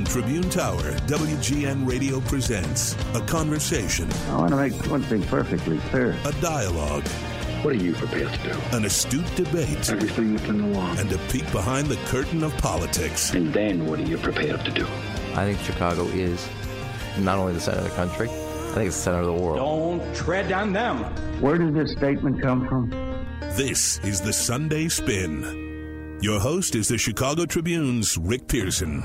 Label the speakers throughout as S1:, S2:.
S1: Tribune Tower, WGN Radio presents a conversation.
S2: I want to make one thing perfectly clear.
S1: A dialogue.
S3: What are you prepared to do?
S1: An astute debate.
S3: Everything within the law.
S1: And a peek behind the curtain of politics.
S3: And then what are you prepared to do?
S4: I think Chicago is not only the center of the country, I think it's the center of the world.
S5: Don't tread on them.
S2: Where did this statement come from?
S1: This is the Sunday Spin. Your host is the Chicago Tribune's Rick Pearson.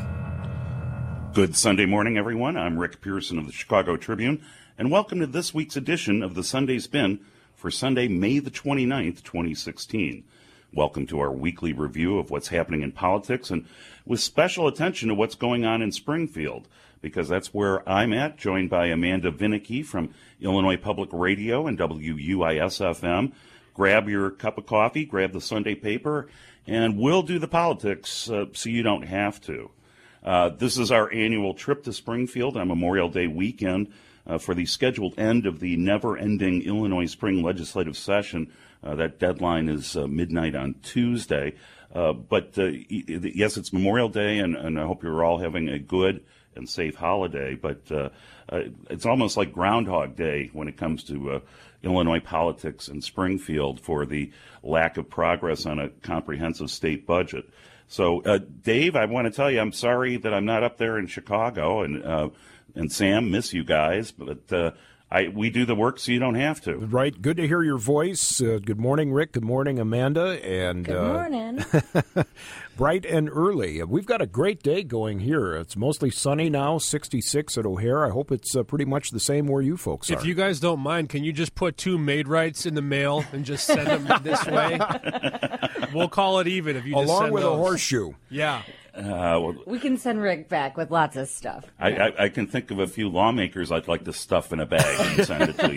S6: Good Sunday morning, everyone. I'm Rick Pearson of the Chicago Tribune, and welcome to this week's edition of the Sunday Spin for Sunday, May the 29th, 2016. Welcome to our weekly review of what's happening in politics, and with special attention to what's going on in Springfield, because that's where I'm at, joined by Amanda Vinicky from Illinois Public Radio and WUIS-FM. Grab your cup of coffee, grab the Sunday paper, and we'll do the politics so you don't have to. This is our annual trip to Springfield on Memorial Day weekend for the scheduled end of the never-ending Illinois spring legislative session. That deadline is midnight on Tuesday. But yes, it's Memorial Day, and I hope you're all having a good and safe holiday. But it's almost like Groundhog Day when it comes to Illinois politics in Springfield for the lack of progress on a comprehensive state budget. So, Dave, I want to tell you, I'm sorry that I'm not up there in Chicago, and Sam, miss you guys, but we do the work so you don't have to.
S7: Right. Good to hear your voice. Good morning, Rick. Good morning, Amanda. And
S8: good morning.
S7: Bright and early. We've got a great day going here. It's mostly sunny now, 66 at O'Hare. I hope it's pretty much the same where you folks are.
S9: If you guys don't mind, can you just put 2 Maid-Rites in the mail and just send them this way? We'll call it even if you just
S7: along
S9: send
S7: with
S9: those.
S7: A horseshoe.
S9: Yeah.
S8: We can send Rick back with lots of stuff.
S6: I can think of a few lawmakers I'd like to stuff in a bag and send it to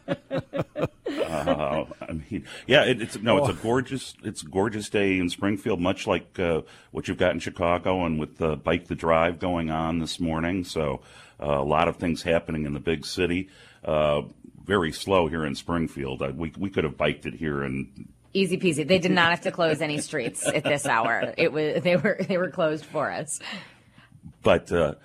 S6: you. It's a gorgeous day in Springfield, much like what you've got in Chicago, and with the Bike the Drive going on this morning. So a lot of things happening in the big city. Very slow here in Springfield. We could have biked it here and.
S8: Easy peasy. They did not have to close any streets at this hour. They were closed for us.
S6: But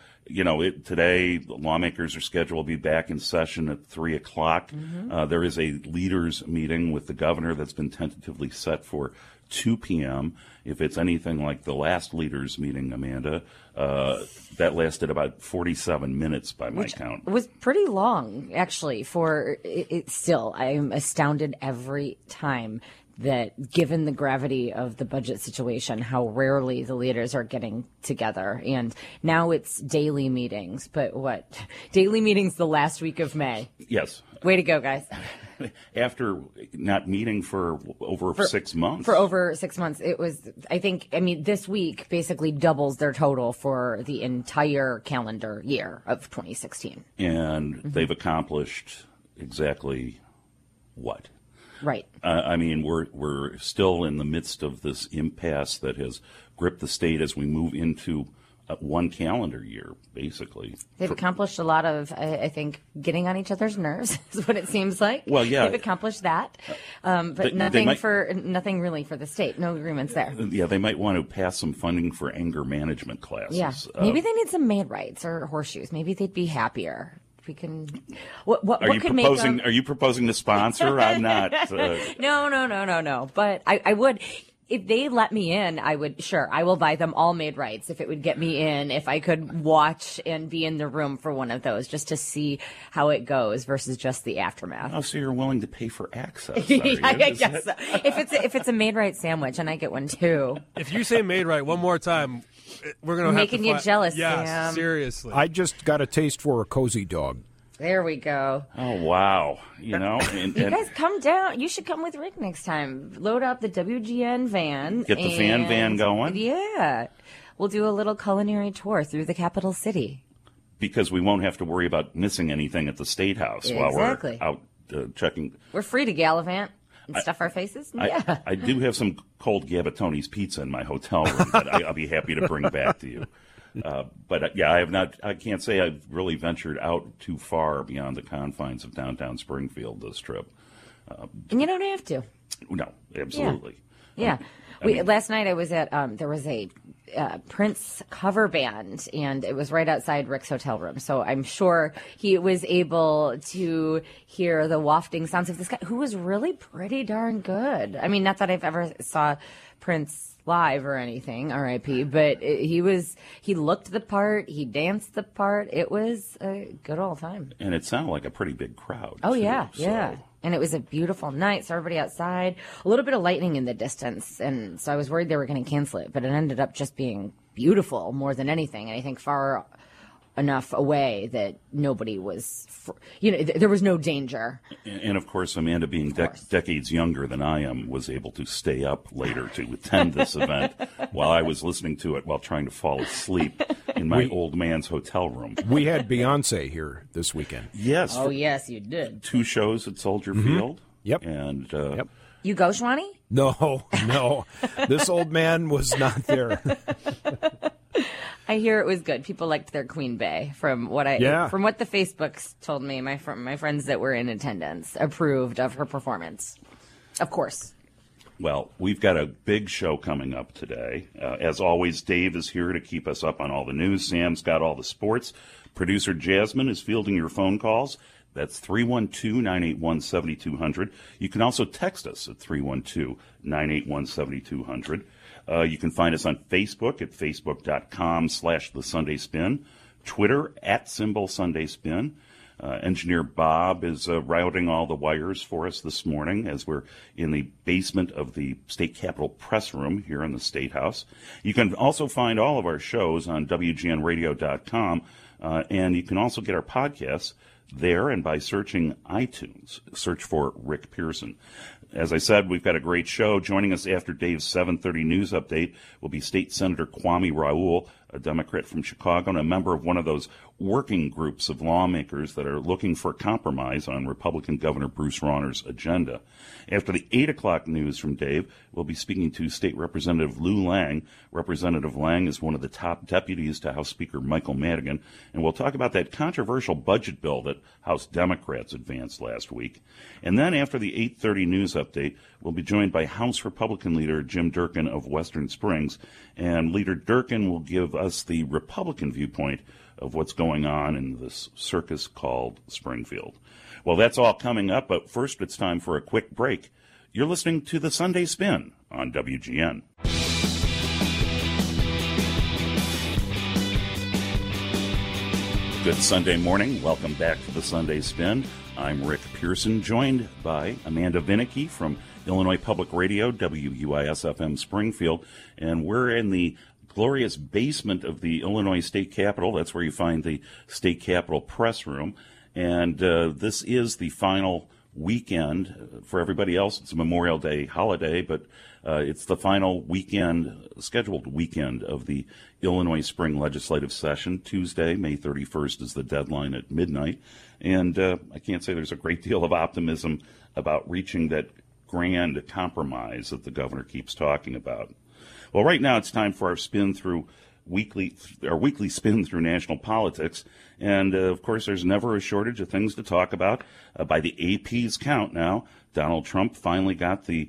S6: today lawmakers are scheduled to be back in session at 3:00. Mm-hmm. There is a leaders meeting with the governor that's been tentatively set for 2 p.m. If it's anything like the last leaders meeting, Amanda, that lasted about 47 minutes by my count.
S8: It was pretty long, actually. For it still, I'm astounded every time that, given the gravity of the budget situation, how rarely the leaders are getting together. And now it's daily meetings. But daily meetings the last week of May.
S6: Yes.
S8: Way to go, guys.
S6: After not meeting for over 6 months.
S8: For over 6 months. It was, this week basically doubles their total for the entire calendar year of 2016.
S6: And they've accomplished exactly what?
S8: Right.
S6: We're still in the midst of this impasse that has gripped the state as we move into one calendar year, basically.
S8: They've accomplished a lot of, I think, getting on each other's nerves is what it seems like.
S6: Well, yeah.
S8: They've accomplished that, but nothing really for the state. No agreements there.
S6: Yeah, they might want to pass some funding for anger management classes.
S8: Yeah, maybe they need some Maid-Rites or horseshoes. Maybe they'd be happier. We can. Are
S6: you proposing to sponsor? I'm not.
S8: No. But I would, if they let me in, I would. Sure, I will buy them all Maid-Rites if it would get me in. If I could watch and be in the room for one of those, just to see how it goes versus just the aftermath.
S6: Oh, so you're willing to pay for access?
S8: I guess so. If it's a Maid-Rite sandwich and I get one too.
S9: If you say Maid-Rite one more time, we're going to have to
S8: making you jealous,
S9: Sam.
S8: Sam.
S9: Seriously.
S7: I just got a taste for a cozy dog.
S8: There we go.
S6: Oh, wow. You
S8: guys come down. You should come with Rick next time. Load up the WGN van.
S6: Get the fan van going?
S8: Yeah. We'll do a little culinary tour through the capital city.
S6: Because we won't have to worry about missing anything at the State House while we're out checking.
S8: We're free to gallivant. And stuff our faces? Yeah.
S6: I do have some cold Gabatoni's pizza in my hotel room that I'll be happy to bring back to you. But I have not. I can't say I've really ventured out too far beyond the confines of downtown Springfield this trip.
S8: And you don't have to.
S6: No, absolutely.
S8: Yeah. Last night I was at there was a Prince cover band, and it was right outside Rick's hotel room. So I'm sure he was able to hear the wafting sounds of this guy, who was really pretty darn good. I mean, not that I've ever saw Prince live or anything, R.I.P., but he looked the part, he danced the part. It was a good old time.
S6: And it sounded like a pretty big crowd.
S8: Oh,
S6: too,
S8: yeah,
S6: so.
S8: yeah. And it was a beautiful night, so everybody outside. A little bit of lightning in the distance, and so I was worried they were going to cancel it, but it ended up just being beautiful more than anything, and I think far enough away that nobody was, there was no danger.
S6: And of course, Amanda, being decades younger than I am, was able to stay up later to attend this event while I was listening to it while trying to fall asleep in my old man's hotel room.
S7: We had Beyonce here this weekend.
S6: Yes.
S8: Oh, yes, you did.
S6: 2 shows at Soldier Field.
S7: Yep.
S6: And
S7: Yep.
S8: You go, Shwani?
S7: No. This old man was not there.
S8: I hear it was good. People liked their Queen Bey, from what the Facebooks told me. My friends that were in attendance approved of her performance. Of course.
S6: Well, we've got a big show coming up today. As always, Dave is here to keep us up on all the news. Sam's got all the sports. Producer Jasmine is fielding your phone calls. That's 312-981-7200. You can also text us at 312-981-7200. You can find us on Facebook at facebook.com/TheSundaySpin, Twitter @SymbolSundaySpin. Engineer Bob is routing all the wires for us this morning as we're in the basement of the State Capitol Press Room here in the State House. You can also find all of our shows on WGNradio.com, and you can also get our podcasts there and by searching iTunes. Search for Rick Pearson. As I said, we've got a great show. Joining us after Dave's 7:30 news update will be State Senator Kwame Raoul, a Democrat from Chicago and a member of one of those working groups of lawmakers that are looking for compromise on Republican Governor Bruce Rauner's agenda. After the 8 o'clock news from Dave, we'll be speaking to State Representative Lou Lang. Representative Lang is one of the top deputies to House Speaker Michael Madigan, and we'll talk about that controversial budget bill that House Democrats advanced last week. And then after the 8:30 news update, we'll be joined by House Republican leader Jim Durkin of Western Springs, and Leader Durkin will give us the Republican viewpoint of what's going on in this circus called Springfield. Well, that's all coming up, but first it's time for a quick break. You're listening to The Sunday Spin on WGN. Good Sunday morning. Welcome back to The Sunday Spin. I'm Rick Pearson, joined by Amanda Vinicky from Illinois Public Radio, WUIS-FM Springfield, and we're in the glorious basement of the Illinois State Capitol. That's where you find the State Capitol Press Room. And this is the final weekend. For everybody else, it's a Memorial Day holiday, but it's the final scheduled weekend of the Illinois Spring Legislative Session. Tuesday, May 31st, is the deadline at midnight. And I can't say there's a great deal of optimism about reaching that grand compromise that the governor keeps talking about. Well, right now it's time for our weekly spin through national politics. And, of course, there's never a shortage of things to talk about. By the AP's count now, Donald Trump finally got the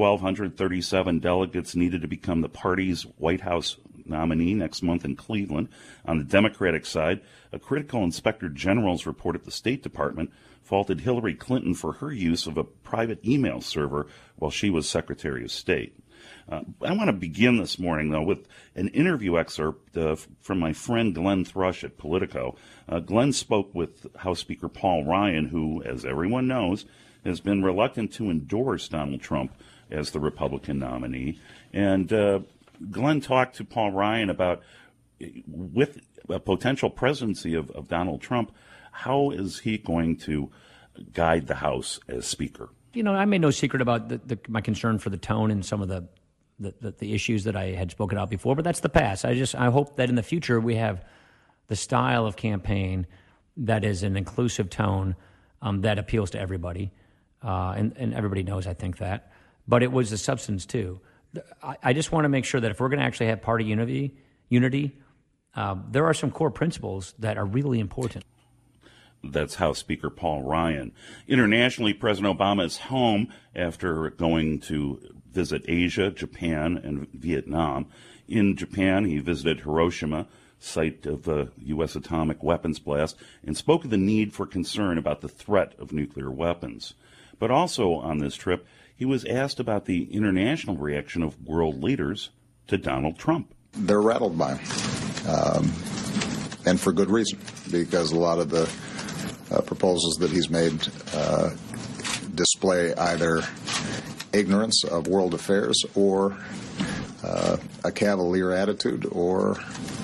S6: 1,237 delegates needed to become the party's White House nominee next month in Cleveland. On the Democratic side, a critical inspector general's report at the State Department faulted Hillary Clinton for her use of a private email server while she was Secretary of State. I want to begin this morning, though, with an interview excerpt from my friend Glenn Thrush at Politico. Glenn spoke with House Speaker Paul Ryan, who, as everyone knows, has been reluctant to endorse Donald Trump as the Republican nominee. And Glenn talked to Paul Ryan about, with a potential presidency of Donald Trump, how is he going to guide the House as Speaker?
S5: You know, I made no secret about my concern for the tone and some of the issues that I had spoken out before, but that's the past. I hope that in the future we have the style of campaign that is an inclusive tone that appeals to everybody, and everybody knows I think that. But it was the substance too. I just want to make sure that if we're going to actually have party unity, there are some core principles that are really important.
S6: That's House Speaker Paul Ryan. Internationally, President Obama is home after going to visit Asia, Japan, and Vietnam. In Japan, he visited Hiroshima, site of the U.S. atomic weapons blast, and spoke of the need for concern about the threat of nuclear weapons. But also on this trip, he was asked about the international reaction of world leaders to Donald Trump.
S10: They're rattled by him, and for good reason, because a lot of the proposals that he's made display either ignorance of world affairs or a cavalier attitude or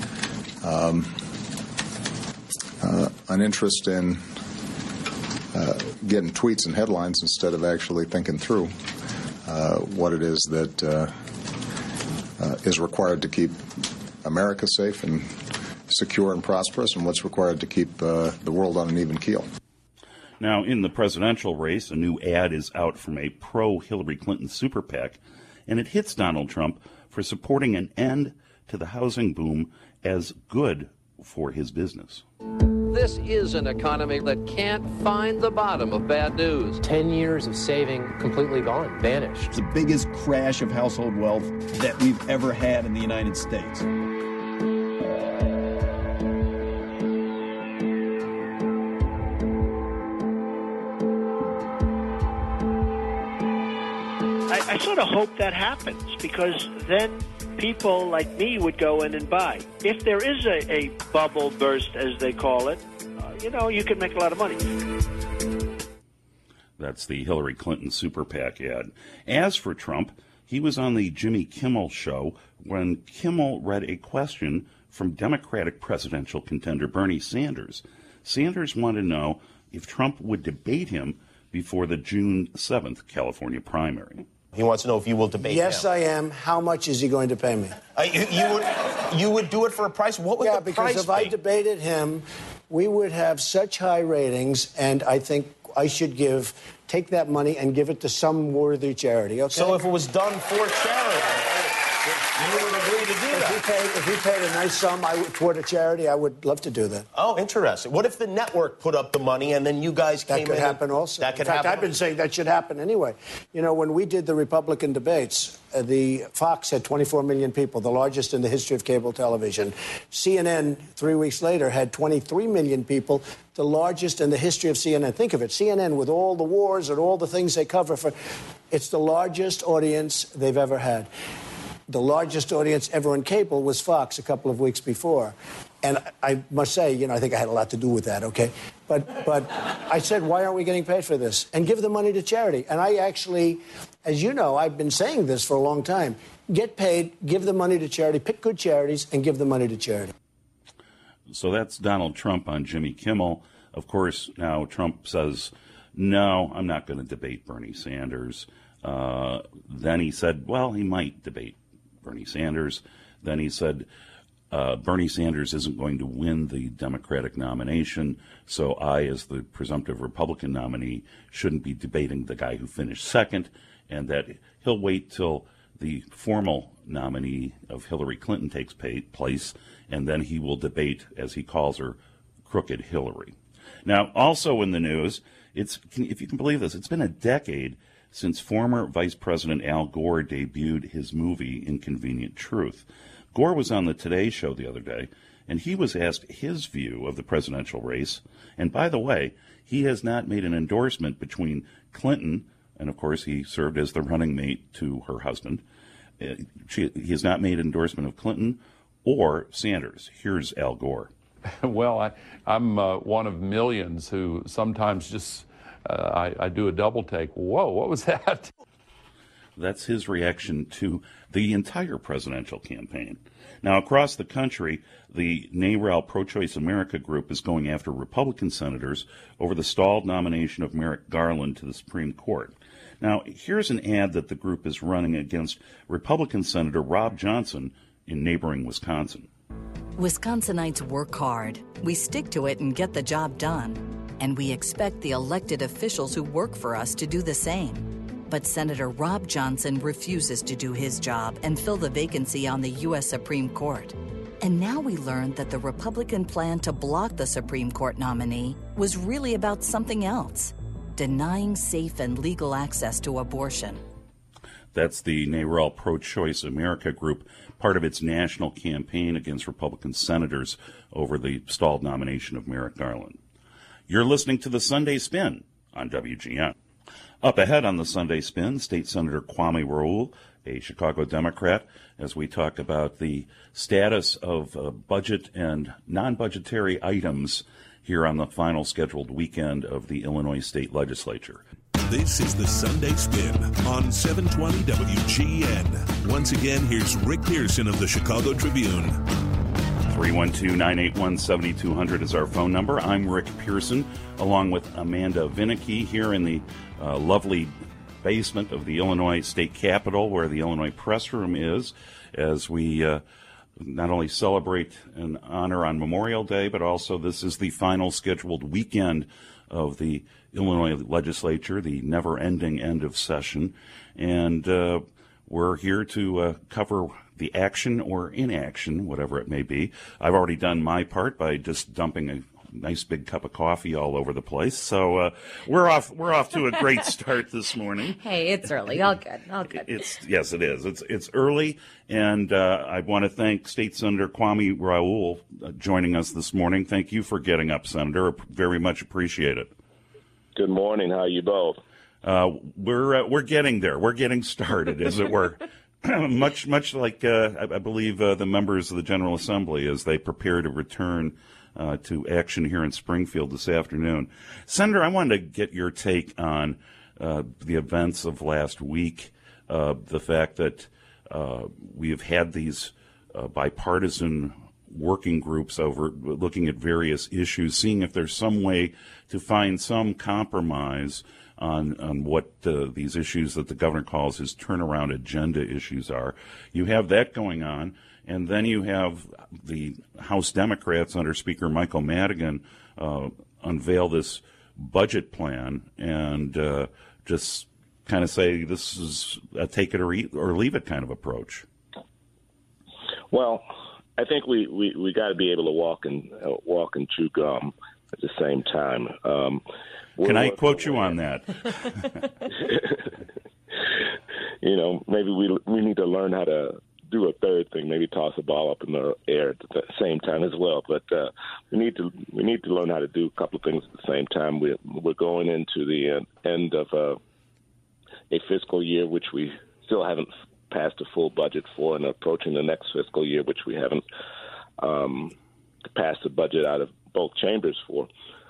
S10: an interest in getting tweets and headlines instead of actually thinking through what it is that is required to keep America safe and secure and prosperous, and what's required to keep the world on an even keel.
S6: Now, in the presidential race, a new ad is out from a pro-Hillary Clinton super PAC, and it hits Donald Trump for supporting an end to the housing boom as good for his business.
S11: This is an economy that can't find the bottom of bad news.
S12: 10 years of saving completely gone, vanished.
S13: It's the biggest crash of household wealth that we've ever had in the United States.
S14: I sort of hope that happens, because then people like me would go in and buy. If there is a bubble burst, as they call it, you can make a lot of money.
S6: That's the Hillary Clinton super PAC ad. As for Trump, he was on the Jimmy Kimmel show when Kimmel read a question from Democratic presidential contender Bernie Sanders. Sanders wanted to know if Trump would debate him before the June 7th California primary.
S15: He wants to know if you will debate him.
S16: Yes, I am. How much is he going to pay me?
S15: You would do it for a price? What would the price be?
S16: Yeah, because if I debated him, we would have such high ratings, and I think I should take that money and give it to some worthy charity, okay?
S15: So if it was done for charity, you would agree to do that?
S16: If he paid a nice sum toward a charity, I would love to do that.
S15: Oh, interesting. What if the network put up the money and then you guys came in?
S16: That could happen also.
S15: That could
S16: happen. In fact,
S15: happen.
S16: I've been saying that should happen anyway. When we did the Republican debates, the Fox had 24 million people, the largest in the history of cable television. CNN, 3 weeks later, had 23 million people, the largest in the history of CNN. Think of it, CNN with all the wars and all the things they cover. It's the largest audience they've ever had. The largest audience ever in cable was Fox a couple of weeks before. And I must say, I think I had a lot to do with that, okay? But I said, why aren't we getting paid for this? And give the money to charity. And I actually, as you know, I've been saying this for a long time. Get paid, give the money to charity, pick good charities, and give the money to charity.
S6: So that's Donald Trump on Jimmy Kimmel. Of course, now Trump says, no, I'm not going to debate Bernie Sanders. Then he said, well, he might debate Bernie Sanders. Then he said Bernie Sanders isn't going to win the Democratic nomination, so I, as the presumptive Republican nominee, shouldn't be debating the guy who finished second, and that he'll wait till the formal nominee of Hillary Clinton takes place, and then he will debate, as he calls her, Crooked Hillary. Now, also in the news, if you can believe this, it's been a decade since former Vice President Al Gore debuted his movie, Inconvenient Truth. Gore was on the Today Show the other day, and he was asked his view of the presidential race. And by the way, he has not made an endorsement between Clinton, and of course he served as the running mate to her husband. He has not made an endorsement of Clinton or Sanders. Here's Al Gore.
S17: Well, I'm one of millions who sometimes just... I do a double take. Whoa, what was that?
S6: That's his reaction to the entire presidential campaign. Now, across the country, the NARAL Pro-Choice America group is going after Republican senators over the stalled nomination of Merrick Garland to the Supreme Court. Now, here's an ad that the group is running against Republican Senator Rob Johnson in neighboring Wisconsin.
S18: Wisconsinites work hard. We stick to it and get the job done. And we expect the elected officials who work for us to do the same. But Senator Rob Johnson refuses to do his job and fill the vacancy on the U.S. Supreme Court. And now we learned that the Republican plan to block the Supreme Court nominee was really about something else, denying safe and legal access to abortion.
S6: That's the NARAL Pro-Choice America group, part of its national campaign against Republican senators over the stalled nomination of Merrick Garland. You're listening to the Sunday Spin on WGN. Up ahead on the Sunday Spin, State Senator Kwame Raoul, a Chicago Democrat, as we talk about the status of budget and non-budgetary items here on the final scheduled weekend of the Illinois State Legislature.
S1: This is the Sunday Spin on 720 WGN. Once again, here's Rick Pearson of the Chicago Tribune.
S6: 312-981-7200 is our phone number. I'm Rick Pearson, along with Amanda Vinicky here in the lovely basement of the Illinois State Capitol, where the Illinois Press Room is, as we not only celebrate and honor on Memorial Day, but also this is the final scheduled weekend of the Illinois Legislature, the never-ending end of session. And we're here to cover the action or inaction, whatever it may be. I've already done my part by just dumping a nice big cup of coffee all over the place. So we're off to a great start this morning.
S8: Hey, it's early. All good.
S6: Yes, it is. It's early, and I want to thank State Senator Kwame Raoul joining us this morning. Thank you for getting up, Senator. Very much appreciate it.
S19: Good morning. How are you both?
S6: We're getting there. We're getting started, as it were. much like I believe the members of the General Assembly as they prepare to return to action here in Springfield this afternoon. Senator, I wanted to get your take on the events of last week, the fact that we have had these bipartisan working groups over looking at various issues, seeing if there's some way to find some compromise on what these issues that the governor calls his turnaround agenda issues are. You have that going on, and then you have the House Democrats under Speaker Michael Madigan unveil this budget plan and just kind of say this is a take it or leave it kind of approach.
S19: Well, I think we got to be able to walk and chew gum at the same time.
S6: Can I quote you on that?
S19: Maybe we need to learn how to do a third thing, maybe toss a ball up in the air at the same time as well. But we need to learn how to do a couple of things at the same time. We're going into the end of a fiscal year, which we still haven't passed a full budget for, and approaching the next fiscal year, which we haven't passed a budget out of both chambers for.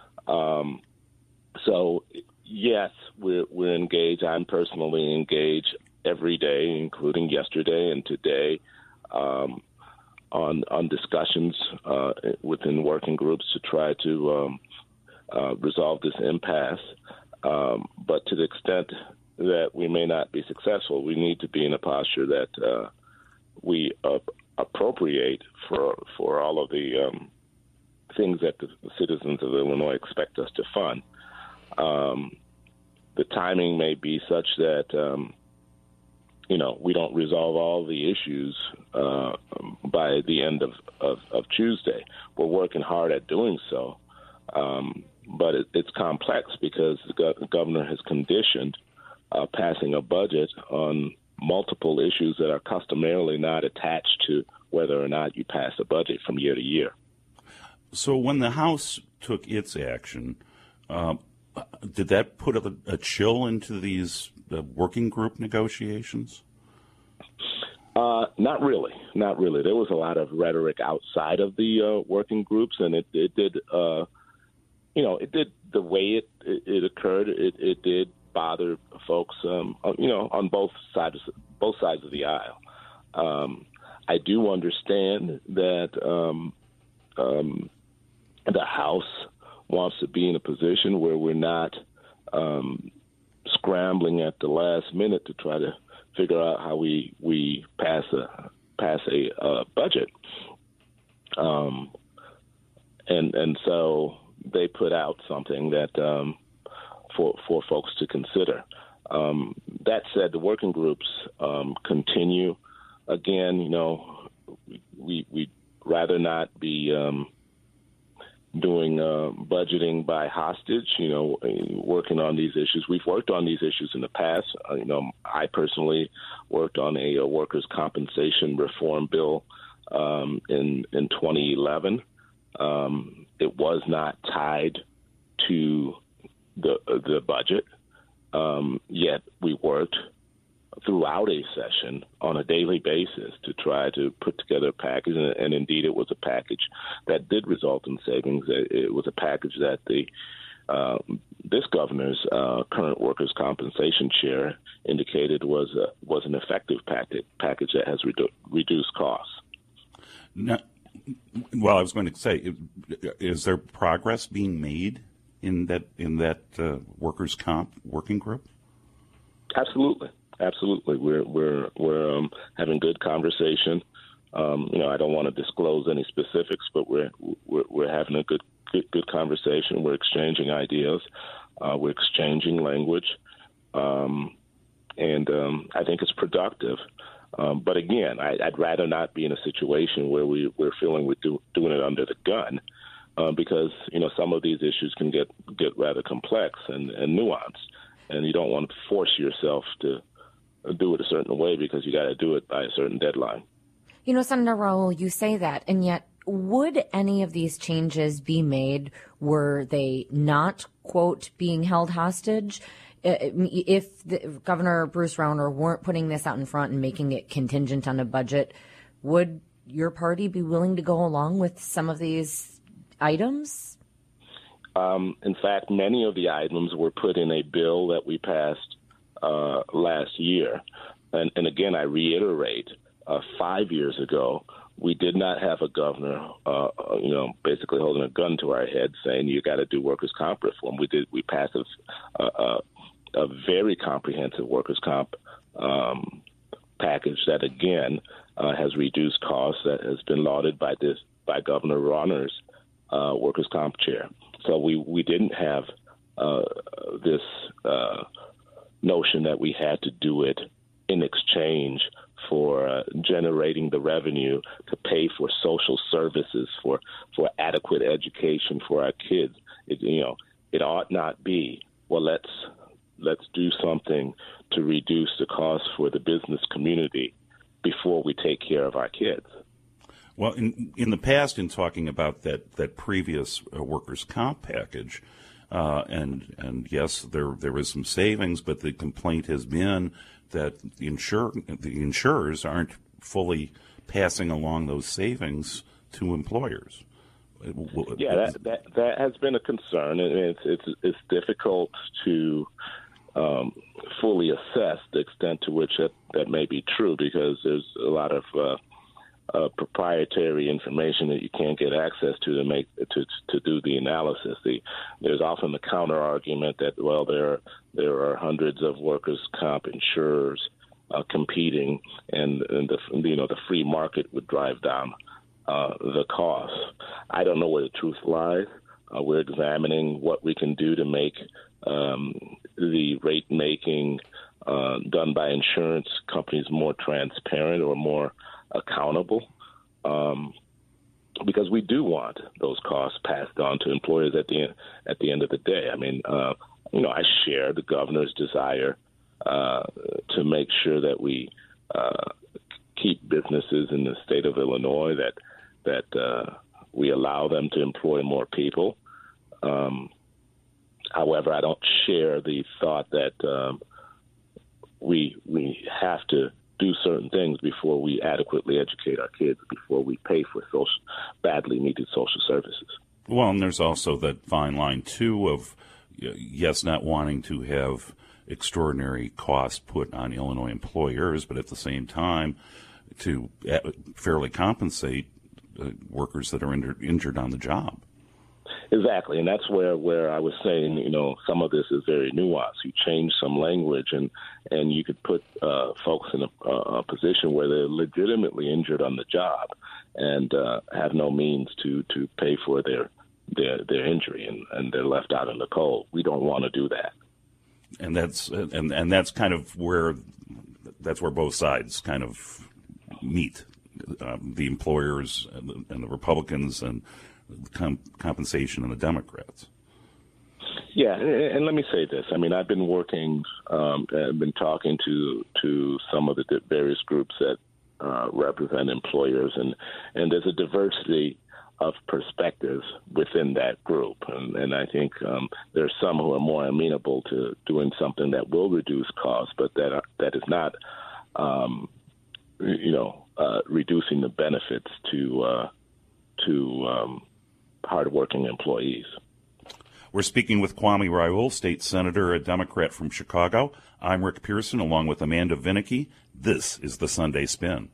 S19: So, yes, we're engaged. I'm personally engaged every day, including yesterday and today, on discussions within working groups to try to resolve this impasse. But to the extent that we may not be successful, we need to be in a posture that we appropriate for all of the things that the citizens of Illinois expect us to fund. The timing may be such that we don't resolve all the issues by the end of Tuesday. We're working hard at doing so, but it's complex because the governor has conditioned passing a budget on multiple issues that are customarily not attached to whether or not you pass a budget from year to year.
S6: So when the House took its action, did that put a chill into these working group negotiations?
S19: Not really. There was a lot of rhetoric outside of the working groups, and it did, it did the way it occurred. It did bother folks, on both sides of the aisle. I do understand that the House wants to be in a position where we're not scrambling at the last minute to try to figure out how we pass a budget, and so they put out something that for folks to consider. That said, the working groups continue. Again, we'd rather not be doing budgeting by hostage, working on these issues. We've worked on these issues in the past. I personally worked on a workers' compensation reform bill in 2011. It was not tied to the budget, yet we worked throughout a session on a daily basis to try to put together a package, and indeed it was a package that did result in savings. It was a package that this governor's current workers' compensation chair indicated was an effective package that has reduced costs.
S6: Now, well, I was going to say, is there progress being made in that workers' comp working group?
S19: Absolutely. We're having good conversation. I don't want to disclose any specifics, but we're having a good conversation. We're exchanging ideas. We're exchanging language, and I think it's productive. But again, I'd rather not be in a situation where we're feeling we're doing it under the gun, because some of these issues can get rather complex and nuanced, and you don't want to force yourself to do it a certain way because you got to do it by a certain deadline.
S8: Senator Raul, you say that, and yet would any of these changes be made were they not, quote, being held hostage? If Governor Bruce Rauner weren't putting this out in front and making it contingent on a budget, would your party be willing to go along with some of these items?
S19: In fact, many of the items were put in a bill that we passed last year. And again, I reiterate, 5 years ago, we did not have a governor, basically holding a gun to our head saying you got to do workers' comp reform. We passed a very comprehensive workers' comp package that, again, has reduced costs, that has been lauded by Governor Rauner's workers' comp chair. So we didn't have this notion that we had to do it in exchange for generating the revenue to pay for social services, for adequate education for our kids. It ought not be, well, let's do something to reduce the cost for the business community before we take care of our kids.
S6: Well, in the past, in talking about that previous workers' comp package, and yes, there was some savings, but the complaint has been that the insurers aren't fully passing along those savings to employers.
S19: Yeah, that has been a concern, and it's difficult to fully assess the extent to which that may be true, because there's a lot of proprietary information that you can't get access to do the analysis. There's often the counter argument that, well, there are hundreds of workers' comp insurers competing, and the free market would drive down the cost. I don't know where the truth lies. We're examining what we can do to make the rate making done by insurance companies more transparent or more accountable, because we do want those costs passed on to employers at the end of the day. I mean, I share the governor's desire to make sure that we keep businesses in the state of Illinois, that we allow them to employ more people. However, I don't share the thought that we have to do certain things before we adequately educate our kids, before we pay for badly needed social services.
S6: Well, and there's also that fine line, too, of, yes, not wanting to have extraordinary costs put on Illinois employers, but at the same time to fairly compensate workers that are injured on the job.
S19: Exactly, and that's where I was saying, some of this is very nuanced. You change some language, and you could put folks in a position where they're legitimately injured on the job and have no means to pay for their injury, and they're left out in the cold. We don't want to do that.
S6: And that's kind of where both sides kind of meet, the employers and the Republicans and compensation in the Democrats.
S19: Yeah, and let me say this. I mean, I've been working, I've been talking to some of the various groups that represent employers, and there's a diversity of perspectives within that group. And I think there's some who are more amenable to doing something that will reduce costs, but that is not, reducing the benefits to hardworking employees.
S6: We're speaking with Kwame Raoul, state senator, a Democrat from Chicago. I'm Rick Pearson, along with Amanda Vinicky. This is the Sunday Spin.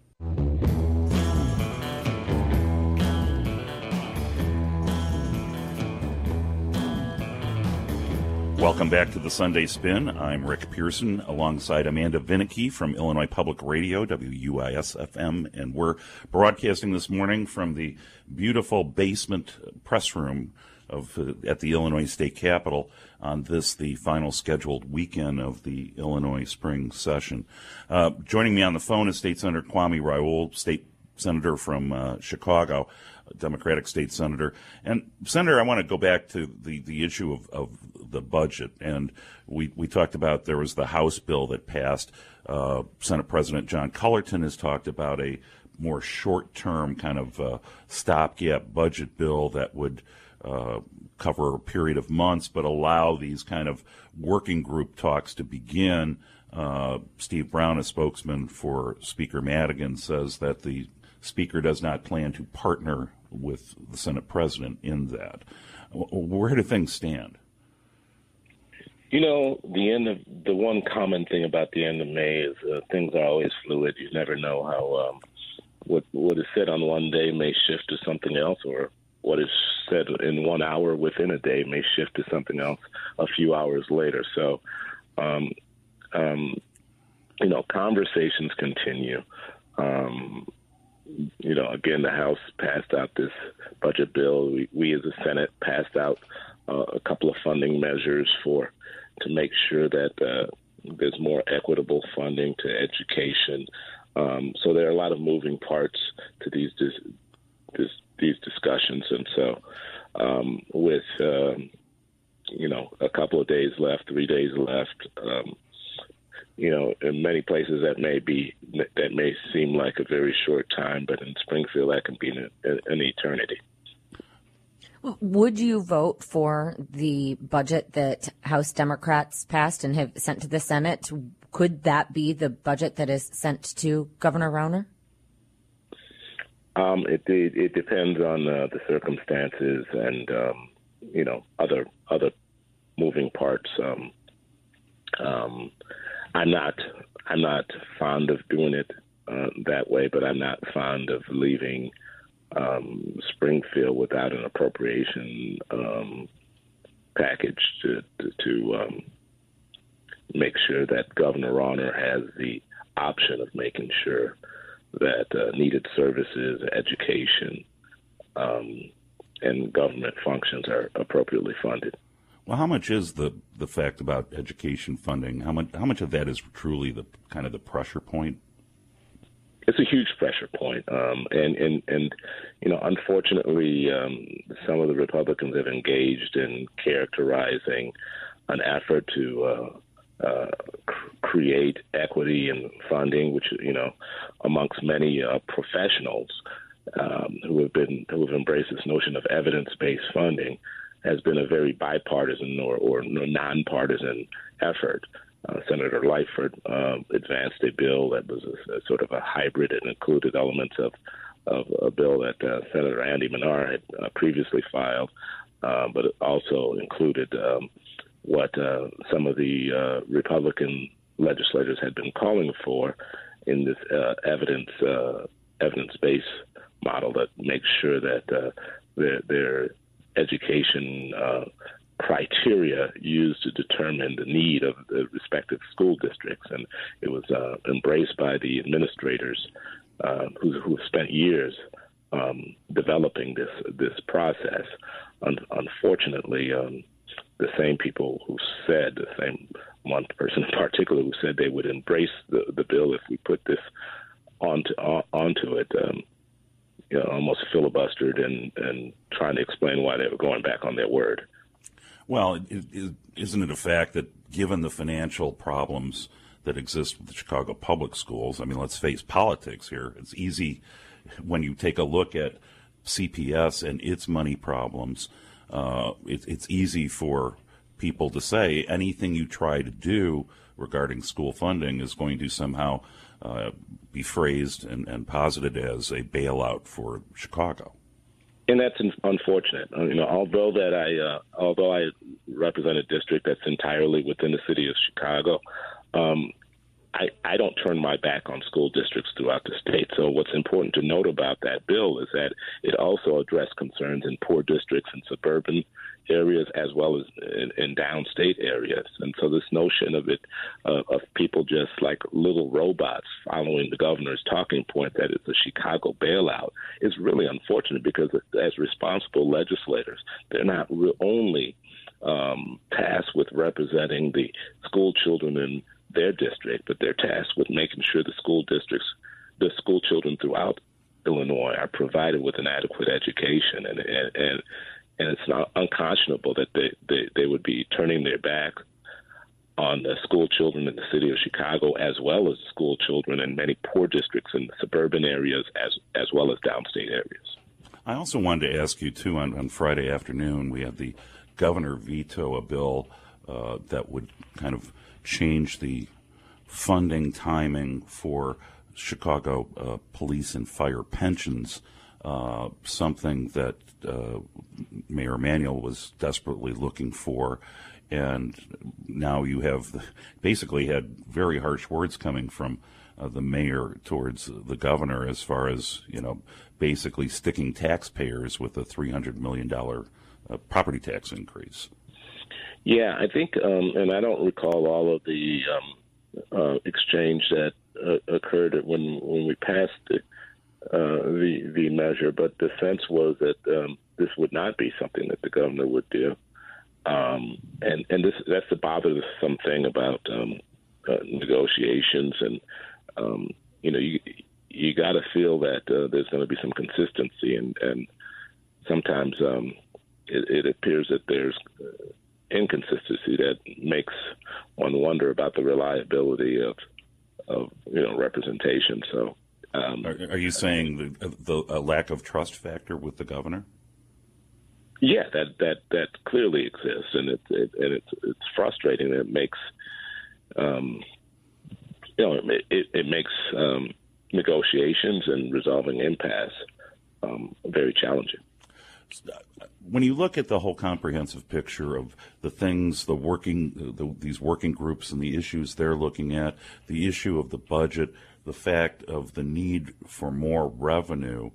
S6: Welcome back to the Sunday Spin. I'm Rick Pearson, alongside Amanda Vinicky from Illinois Public Radio, WUIS-FM, and we're broadcasting this morning from the beautiful basement press room at the Illinois State Capitol on the final scheduled weekend of the Illinois spring session. Joining me on the phone is State Senator Kwame Raoul, State Senator from Chicago, Democratic State Senator. And, Senator, I want to go back to the issue of the budget. And we talked about there was the House bill that passed. Senate President John Cullerton has talked about a more short-term kind of stopgap budget bill that would cover a period of months, but allow these kind of working group talks to begin. Steve Brown, a spokesman for Speaker Madigan, says that the Speaker does not plan to partner with the Senate President in that. Where do things stand?
S19: You know, the one common thing about the end of May is things are always fluid. You never know how what is said on one day may shift to something else, or what is said in 1 hour within a day may shift to something else a few hours later. So, conversations continue. Again, the House passed out this budget bill. We as a Senate passed out a couple of funding measures to make sure that there's more equitable funding to education. So there are a lot of moving parts to these discussions, and so with a couple of days left, 3 days left, in many places that may seem like a very short time, but in Springfield that can be an eternity.
S8: Would you vote for the budget that House Democrats passed and have sent to the Senate? Could that be the budget that is sent to Governor Rauner?
S19: It depends on the circumstances and other moving parts. I'm not fond of doing it that way, but I'm not fond of leaving Springfield without an appropriation package to make sure that Governor Rauner has the option of making sure that needed services, education, and government functions are appropriately funded.
S6: Well, how much is the fact about education funding? How much of that is truly the kind of the pressure point?
S19: It's a huge pressure point, and unfortunately, some of the Republicans have engaged in characterizing an effort to create equity in funding, which amongst many professionals who have embraced this notion of evidence-based funding, has been a very bipartisan or nonpartisan effort. Senator Lightfoot advanced a bill that was a sort of a hybrid and included elements of a bill that Senator Andy Menard had previously filed, but it also included what some of the Republican legislators had been calling for in this evidence-based model that makes sure that their education criteria used to determine the need of the respective school districts, and it was embraced by the administrators who spent years developing this process. Unfortunately, the same people who said, the same one person in particular who said they would embrace the bill if we put this onto it, almost filibustered and trying to
S6: isn't it a fact that given the financial problems that exist with the Chicago public schools, I mean, let's face politics here. It's easy when you take a look at CPS and its money problems. It's easy for people to say anything you try to do regarding school funding is going to somehow be phrased and posited as a bailout for Chicago.
S19: And that's unfortunate. Although I represent a district that's entirely within the city of Chicago, I don't turn my back on school districts throughout the state. So what's important to note about that bill is that it also addressed concerns in poor districts and suburban areas as well as in downstate areas. And so this notion of people just like little robots following the governor's talking point that it's a Chicago bailout is really unfortunate, because as responsible legislators, they're not only tasked with representing the school children in their district, but they're tasked with making sure the school children throughout Illinois are provided with an adequate education, and it's not unconscionable that they would be turning their back on the school children in the city of Chicago, as well as school children in many poor districts in the suburban areas, as well as downstate areas.
S6: I also wanted to ask you too. On Friday afternoon, we had the governor veto a bill that would kind of change the funding timing for Chicago police and fire pensions, something that Mayor Emanuel was desperately looking for. And now you have basically had very harsh words coming from the mayor towards the governor as far as, basically sticking taxpayers with a $300 million property tax increase.
S19: Yeah, I think, and I don't recall all of the exchange that occurred when we passed the measure, but the sense was that this would not be something that the governor would do, and that's the bothersome thing about negotiations, and you got to feel that there's going to be some consistency, and sometimes it appears that there's inconsistency that makes one wonder about the reliability of representation. So,
S6: are you saying the lack of trust factor with the governor?
S19: Yeah, that clearly exists, and it's frustrating. It makes it makes negotiations and resolving impasse very challenging.
S6: When you look at the whole comprehensive picture of the things, these working groups and the issues they're looking at, the issue of the budget, the fact of the need for more revenue,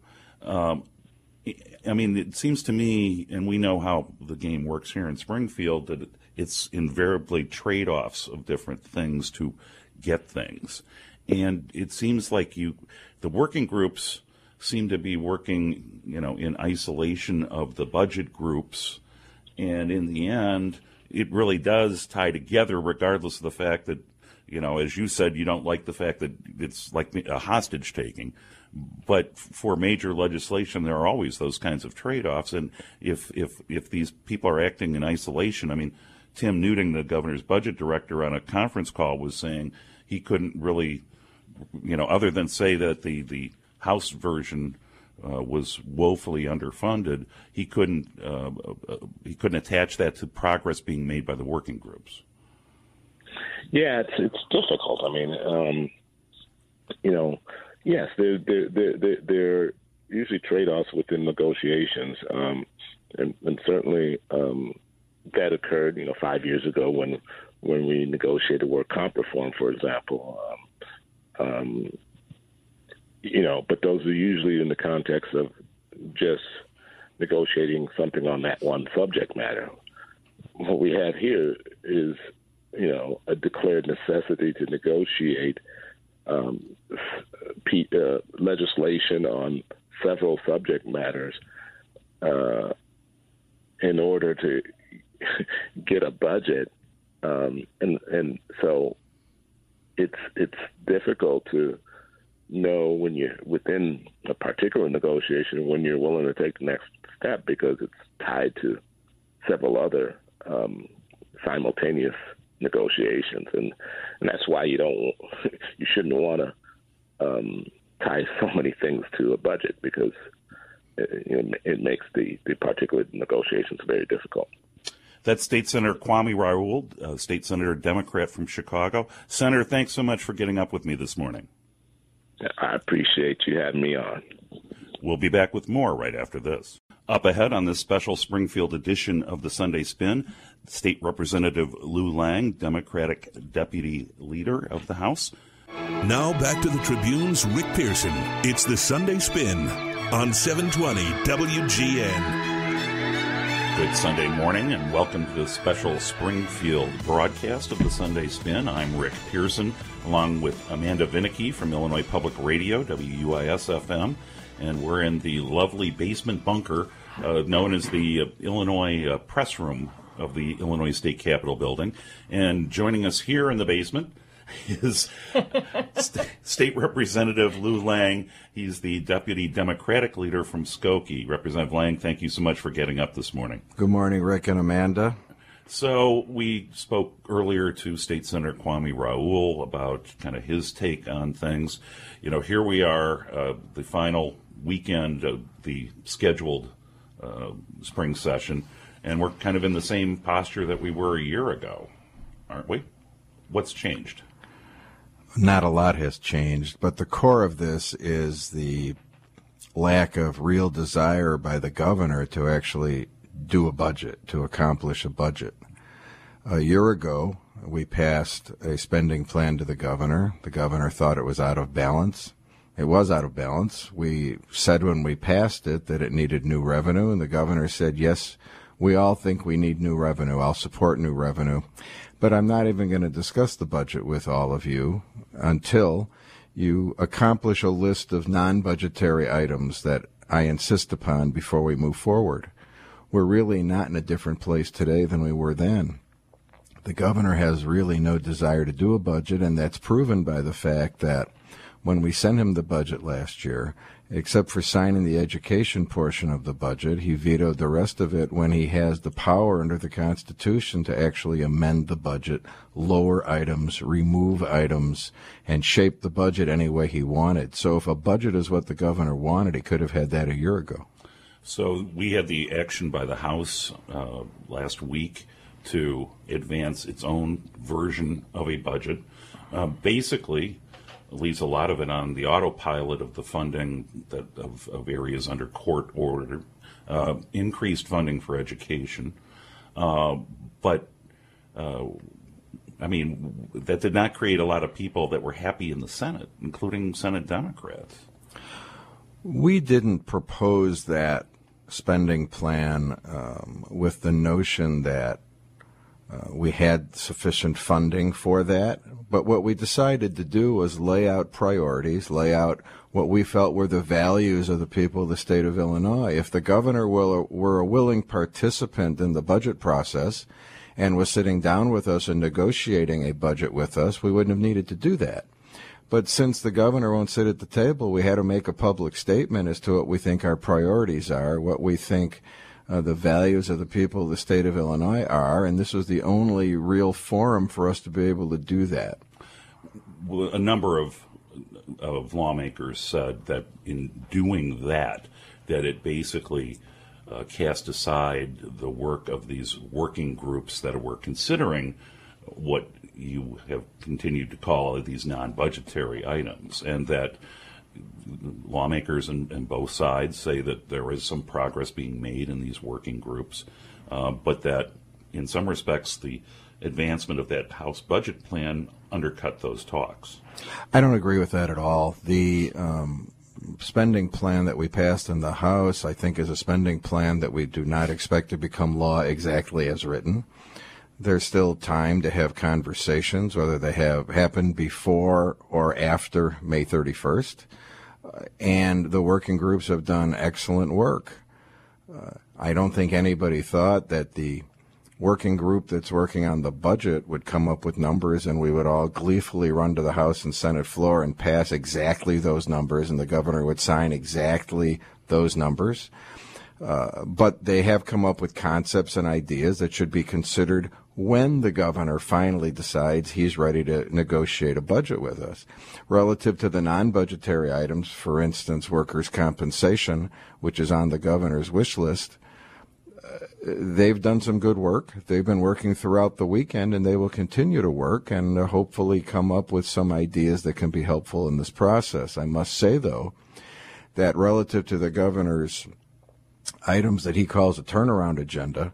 S6: it seems to me, and we know how the game works here in Springfield, that it's invariably trade-offs of different things to get things. And it seems like the working groups seem to be working, in isolation of the budget groups. And in the end, it really does tie together, regardless of the fact that, as you said, you don't like the fact that it's like a hostage taking. But for major legislation, there are always those kinds of trade-offs. And if these people are acting in isolation, Tim Newting, the governor's budget director, on a conference call was saying he couldn't really, other than say that the House version was woefully underfunded, he couldn't attach that to progress being made by the working groups.
S19: Yeah, it's difficult. Yes, there are usually trade-offs within negotiations, and certainly that occurred 5 years ago when we negotiated work comp reform, for example. But those are usually in the context of just negotiating something on that one subject matter. What we have here is, a declared necessity to negotiate legislation on several subject matters in order to get a budget, and so it's difficult to know when you're within a particular negotiation when you're willing to take the next step, because it's tied to several other simultaneous negotiations, and that's why you shouldn't want to tie so many things to a budget, because it makes the particular negotiations very difficult.
S6: That's State Senator Kwame Raoul, State Senator Democrat from Chicago. Senator, thanks so much for getting up with me this morning.
S19: I appreciate you having me on.
S6: We'll be back with more right after this. Up ahead on this special Springfield edition of the Sunday Spin, State Representative Lou Lang, Democratic Deputy Leader of the House.
S1: Now back to the Tribune's Rick Pearson. It's the Sunday Spin on 720 WGN.
S6: Good Sunday morning, and welcome to the special Springfield broadcast of the Sunday Spin. I'm Rick Pearson, along with Amanda Vinicky from Illinois Public Radio, WUIS-FM, and we're in the lovely basement bunker known as the Illinois Press Room of the Illinois State Capitol building. And joining us here in the basement is State Representative Lou Lang. He's the Deputy Democratic Leader from Skokie. Representative Lang, thank you so much for getting up this morning.
S20: Good morning, Rick and Amanda.
S6: So we spoke earlier to State Senator Kwame Raoul about kind of his take on things. Here we are, the final weekend of the scheduled spring session, and we're kind of in the same posture that we were a year ago, aren't we? What's changed?
S20: Not a lot has changed, but the core of this is the lack of real desire by the governor to actually do a budget, to accomplish a budget. A year ago, we passed a spending plan to the governor. The governor thought it was out of balance. It was out of balance. We said when we passed it that it needed new revenue, and the governor said, yes, we all think we need new revenue. I'll support new revenue. But I'm not even going to discuss the budget with all of you until you accomplish a list of non-budgetary items that I insist upon before we move forward. We're really not in a different place today than we were then. The governor has really no desire to do a budget, and that's proven by the fact that when we sent him the budget last year, except for signing the education portion of the budget, he vetoed the rest of it when he has the power under the Constitution to actually amend the budget, lower items, remove items, and shape the budget any way he wanted. So if a budget is what the governor wanted, he could have had that a year ago.
S6: So we had the action by the House last week to advance its own version of a budget. Basically, leaves a lot of it on the autopilot of the funding of areas under court order, increased funding for education. But that did not create a lot of people that were happy in the Senate, including Senate Democrats.
S20: We didn't propose that spending plan with the notion that we had sufficient funding for that. But what we decided to do was lay out priorities, lay out what we felt were the values of the people of the state of Illinois. If the governor were a willing participant in the budget process and was sitting down with us and negotiating a budget with us, we wouldn't have needed to do that. But since the governor won't sit at the table, we had to make a public statement as to what we think our priorities are, what we think the values of the people of the state of Illinois are, and this was the only real forum for us to be able to do that.
S6: Well, a number of lawmakers said that in doing that it basically cast aside the work of these working groups that were considering what you have continued to call these non-budgetary items, and that lawmakers and both sides say that there is some progress being made in these working groups, but that in some respects the advancement of that House budget plan undercut those talks.
S20: I don't agree with that at all. The spending plan that we passed in the House, I think, is a spending plan that we do not expect to become law exactly as written. There's still time to have conversations, whether they have happened before or after May 31st. And the working groups have done excellent work. I don't think anybody thought that the working group that's working on the budget would come up with numbers and we would all gleefully run to the House and Senate floor and pass exactly those numbers and the governor would sign exactly those numbers. But they have come up with concepts and ideas that should be considered when the governor finally decides he's ready to negotiate a budget with us. Relative to the non-budgetary items, for instance, workers' compensation, which is on the governor's wish list, they've done some good work. They've been working throughout the weekend, and they will continue to work and hopefully come up with some ideas that can be helpful in this process. I must say, though, that relative to the governor's items that he calls a turnaround agenda,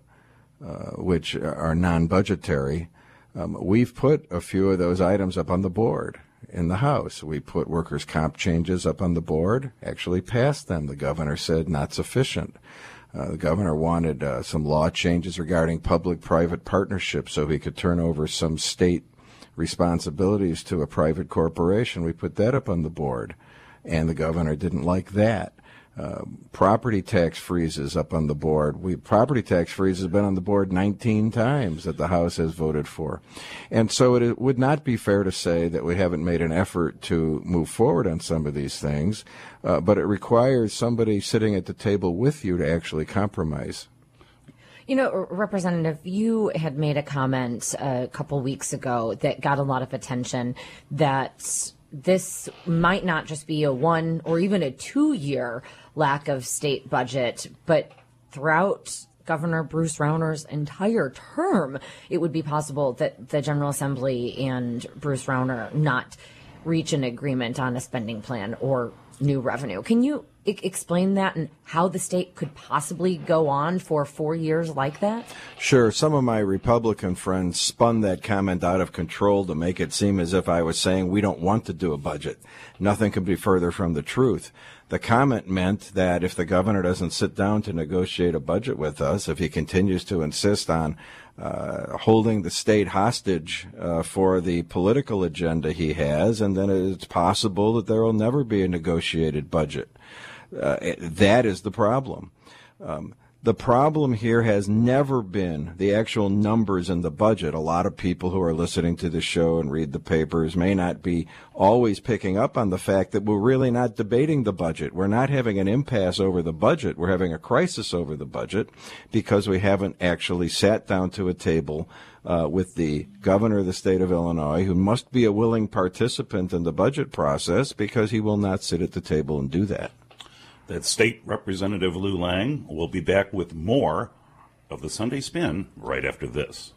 S20: which are non-budgetary, we've put a few of those items up on the board in the House. We put workers' comp changes up on the board, actually passed them. The governor said not sufficient. The governor wanted some law changes regarding public-private partnerships so he could turn over some state responsibilities to a private corporation. We put that up on the board, and the governor didn't like that. Property tax freezes up on the board. Property tax freeze has been on the board 19 times that the House has voted for. And so it would not be fair to say that we haven't made an effort to move forward on some of these things, but it requires somebody sitting at the table with you to actually compromise.
S8: You know, Representative, you had made a comment a couple weeks ago that got a lot of attention, that this might not just be a 1 or even a 2-year lack of state budget, but throughout Governor Bruce Rauner's entire term, it would be possible that the General Assembly and Bruce Rauner not reach an agreement on a spending plan or new revenue. Can you explain that and how the state could possibly go on for 4 years like that?
S20: Sure. Some of my Republican friends spun that comment out of control to make it seem as if I was saying we don't want to do a budget. Nothing could be further from the truth. The comment meant that if the governor doesn't sit down to negotiate a budget with us, if he continues to insist on holding the state hostage for the political agenda he has, and then it's possible that there will never be a negotiated budget. That is the problem. The problem here has never been the actual numbers in the budget. A lot of people who are listening to the show and read the papers may not be always picking up on the fact that we're really not debating the budget. We're not having an impasse over the budget. We're having a crisis over the budget because we haven't actually sat down to a table with the governor of the state of Illinois, who must be a willing participant in the budget process because he will not sit at the table and do that.
S6: That's State Representative Lou Lang. We'll be back with more of the Sunday Spin right after this.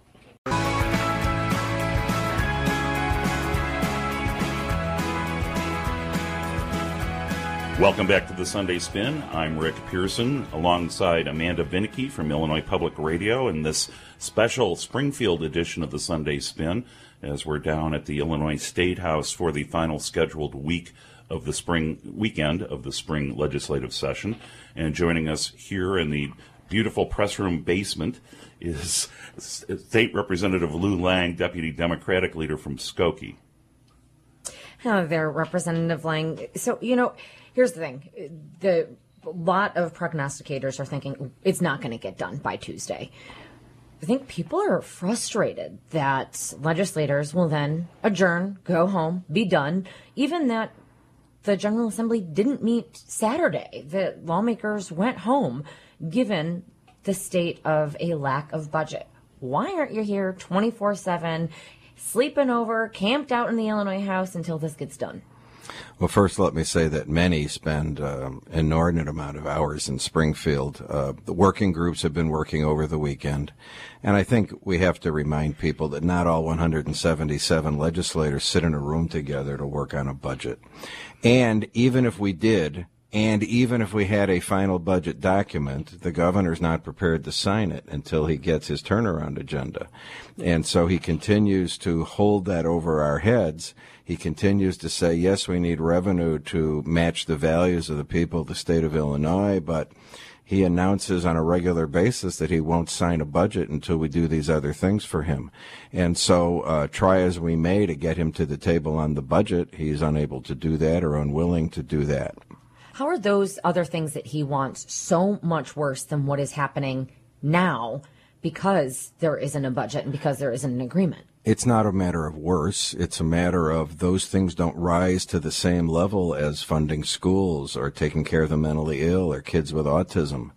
S6: Welcome back to the Sunday Spin. I'm Rick Pearson, alongside Amanda Vinicky from Illinois Public Radio in this special Springfield edition of the Sunday Spin, as we're down at the Illinois State House for the final scheduled weekend of the spring legislative session. And joining us here in the beautiful press room basement is State Representative Lou Lang, Deputy Democratic Leader from Skokie.
S8: Hello there, Representative Lang. So, here's the thing. A lot of prognosticators are thinking it's not going to get done by Tuesday. I think people are frustrated that legislators will then adjourn, go home, be done, even that the General Assembly didn't meet Saturday. The lawmakers went home, given the state of a lack of budget. Why aren't you here 24/7, sleeping over, camped out in the Illinois House until this gets done?
S20: Well, first, let me say that many spend an inordinate amount of hours in Springfield. The working groups have been working over the weekend. And I think we have to remind people that not all 177 legislators sit in a room together to work on a budget. And even if we did, and even if we had a final budget document, the governor's not prepared to sign it until he gets his turnaround agenda. And so he continues to hold that over our heads. He continues to say, yes, we need revenue to match the values of the people of the state of Illinois, but he announces on a regular basis that he won't sign a budget until we do these other things for him. And so try as we may to get him to the table on the budget, he's unable to do that or unwilling to do that.
S8: How are those other things that he wants so much worse than what is happening now because there isn't a budget and because there isn't an agreement?
S20: It's not a matter of worse. It's a matter of those things don't rise to the same level as funding schools or taking care of the mentally ill or kids with autism.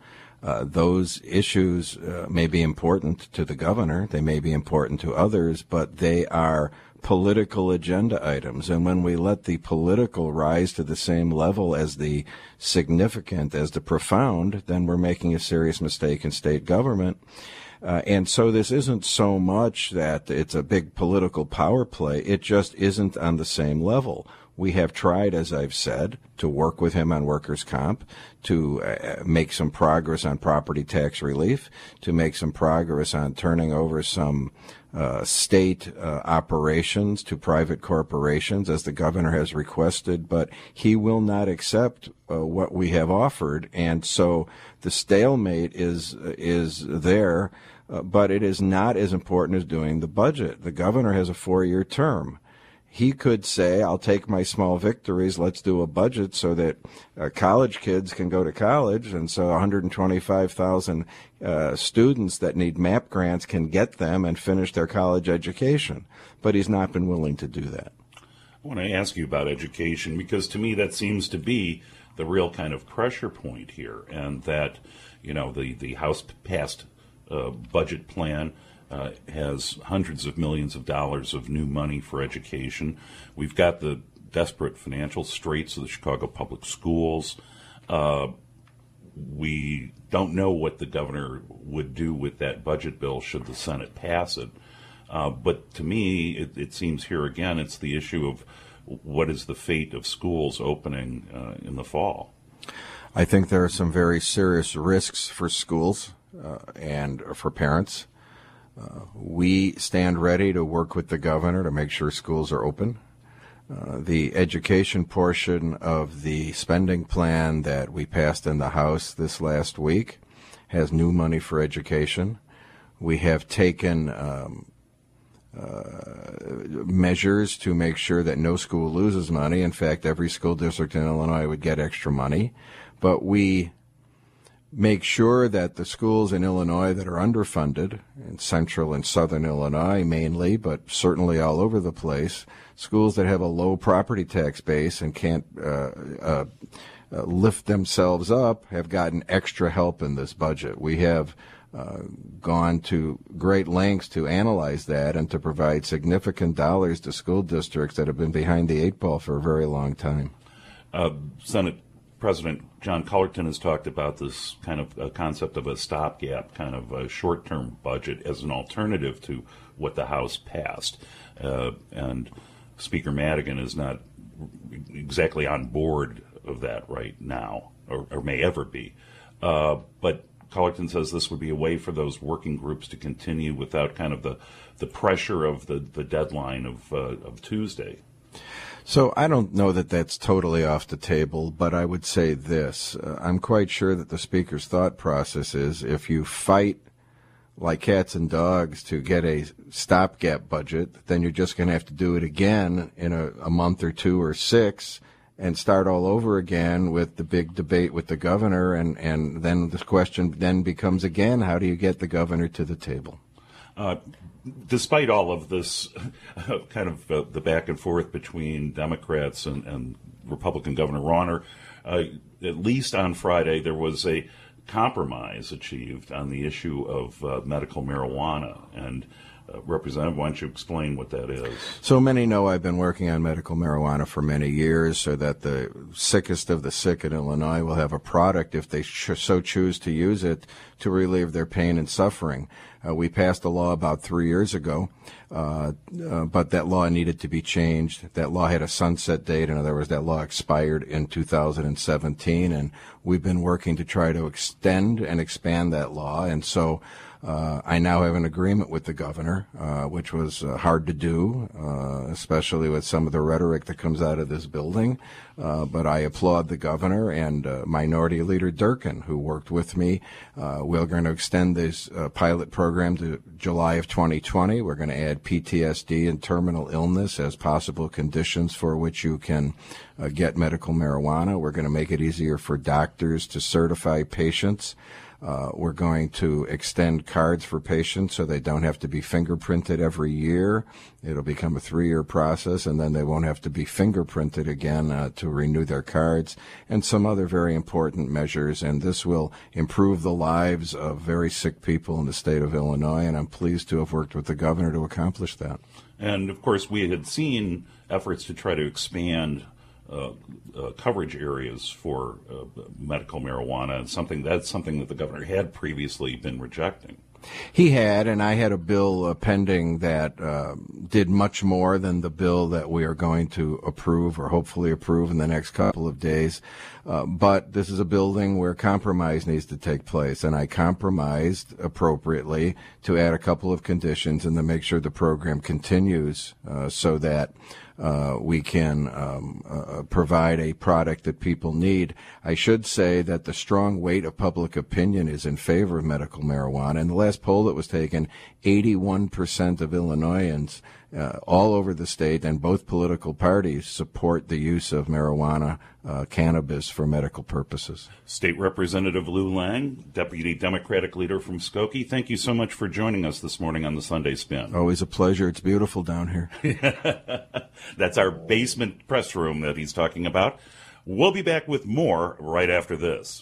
S20: Those issues may be important to the governor, they may be important to others, but they are political agenda items. And when we let the political rise to the same level as the significant, as the profound, then we're making a serious mistake in state government. And so this isn't so much that it's a big political power play. It just isn't on the same level. We have tried, as I've said, to work with him on workers' comp, to make some progress on property tax relief, to make some progress on turning over some state operations to private corporations, as the governor has requested, but he will not accept what we have offered. And so the stalemate is there, but it is not as important as doing the budget. The governor has a 4-year term. He could say, I'll take my small victories, let's do a budget so that college kids can go to college, and so 125,000 students that need MAP grants can get them and finish their college education. But he's not been willing to do that.
S6: I want to ask you about education, because to me that seems to be the real kind of pressure point here, and that, you know, the House passed budget plan has hundreds of millions of dollars of new money for education. We've got the desperate financial straits of the Chicago Public Schools. We don't know what the governor would do with that budget bill should the Senate pass it. But to me, it seems here again, it's the issue of what is the fate of schools opening in the fall.
S20: I think there are some very serious risks for schools and for parents. We stand ready to work with the governor to make sure schools are open. The education portion of the spending plan that we passed in the House this last week has new money for education. We have taken measures to make sure that no school loses money. In fact, every school district in Illinois would get extra money. But we make sure that the schools in Illinois that are underfunded, in central and southern Illinois mainly, but certainly all over the place, schools that have a low property tax base and can't lift themselves up, have gotten extra help in this budget. We have gone to great lengths to analyze that and to provide significant dollars to school districts that have been behind the 8 ball for a very long time.
S6: Senate President John Cullerton has talked about this kind of concept of a stopgap, kind of a short-term budget as an alternative to what the House passed. And Speaker Madigan is not exactly on board of that right now, or may ever be. But Cullerton says this would be a way for those working groups to continue without kind of the pressure of the deadline of Tuesday.
S20: So I don't know that that's totally off the table, but I would say this. I'm quite sure that the Speaker's thought process is if you fight like cats and dogs to get a stopgap budget, then you're just going to have to do it again in a month or 2 or 6 and start all over again with the big debate with the governor. And then the question then becomes again, how do you get the governor to the table?
S6: Despite all of this kind of the back and forth between Democrats and Republican Governor Rauner, at least on Friday there was a compromise achieved on the issue of medical marijuana. And Representative, why don't you explain what that is?
S20: So many know I've been working on medical marijuana for many years so that the sickest of the sick in Illinois will have a product, if they so choose to use it, to relieve their pain and suffering. We passed a law about 3 years ago, but that law needed to be changed. That law had a sunset date. In other words, that law expired in 2017, and we've been working to try to extend and expand that law. And so I now have an agreement with the governor, which was hard to do, especially with some of the rhetoric that comes out of this building. But I applaud the governor and Minority Leader Durkin, who worked with me. We're going to extend this pilot program to July of 2020. We're going to add PTSD and terminal illness as possible conditions for which you can get medical marijuana. We're going to make it easier for doctors to certify patients. We're going to extend cards for patients so they don't have to be fingerprinted every year. It'll become a 3-year process, and then they won't have to be fingerprinted again to renew their cards, and some other very important measures. And this will improve the lives of very sick people in the state of Illinois, and I'm pleased to have worked with the governor to accomplish that.
S6: And, of course, we had seen efforts to try to expand coverage areas for medical marijuana, and that's something that the governor had previously been rejecting.
S20: He had, and I had a bill pending that did much more than the bill that we are going to approve or hopefully approve in the next couple of days. But this is a building where compromise needs to take place, and I compromised appropriately to add a couple of conditions and to make sure the program continues so that we can provide a product that people need. I should say that the strong weight of public opinion is in favor of medical marijuana. In the last poll that was taken, 81% of Illinoisans all over the state and both political parties support the use of marijuana, cannabis for medical purposes.
S6: State Representative Lou Lang, Deputy Democratic Leader from Skokie, thank you so much for joining us this morning on the Sunday Spin.
S20: Always a pleasure. It's beautiful down here.
S6: That's our basement press room that he's talking about. We'll be back with more right after this.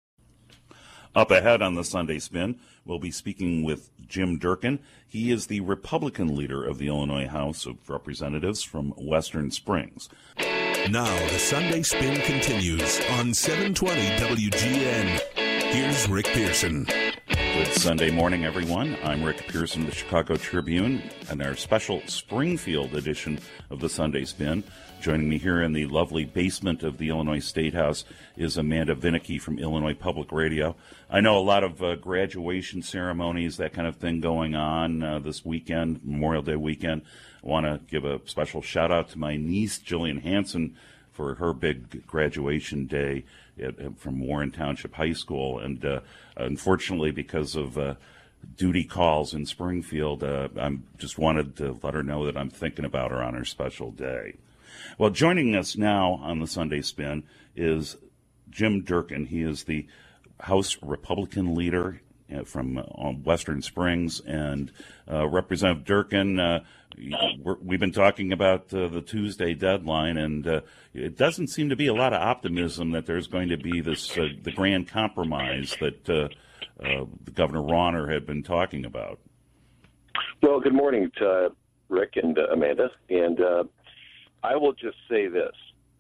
S6: Up ahead on the Sunday Spin, we'll be speaking with Jim Durkin. He is the Republican leader of the Illinois House of Representatives from Western Springs.
S1: Now the Sunday Spin continues on 720 WGN. Here's Rick Pearson.
S6: Good Sunday morning, everyone. I'm Rick Pearson of the Chicago Tribune, and our special Springfield edition of the Sunday Spin. Joining me here in the lovely basement of the Illinois State House is Amanda Vinicky from Illinois Public Radio. I know a lot of graduation ceremonies, that kind of thing going on this weekend, Memorial Day weekend. I want to give a special shout-out to my niece, Jillian Hansen, for her big graduation day from Warren Township High School. And unfortunately, because of duty calls in Springfield, I just wanted to let her know that I'm thinking about her on her special day. Well, joining us now on the Sunday Spin is Jim Durkin. He is the House Republican leader from Western Springs. And Representative Durkin, we've been talking about the Tuesday deadline, and it doesn't seem to be a lot of optimism that there's going to be this the grand compromise that the Governor Rauner had been talking about.
S21: Well, good morning to Rick and Amanda. And I will just say this.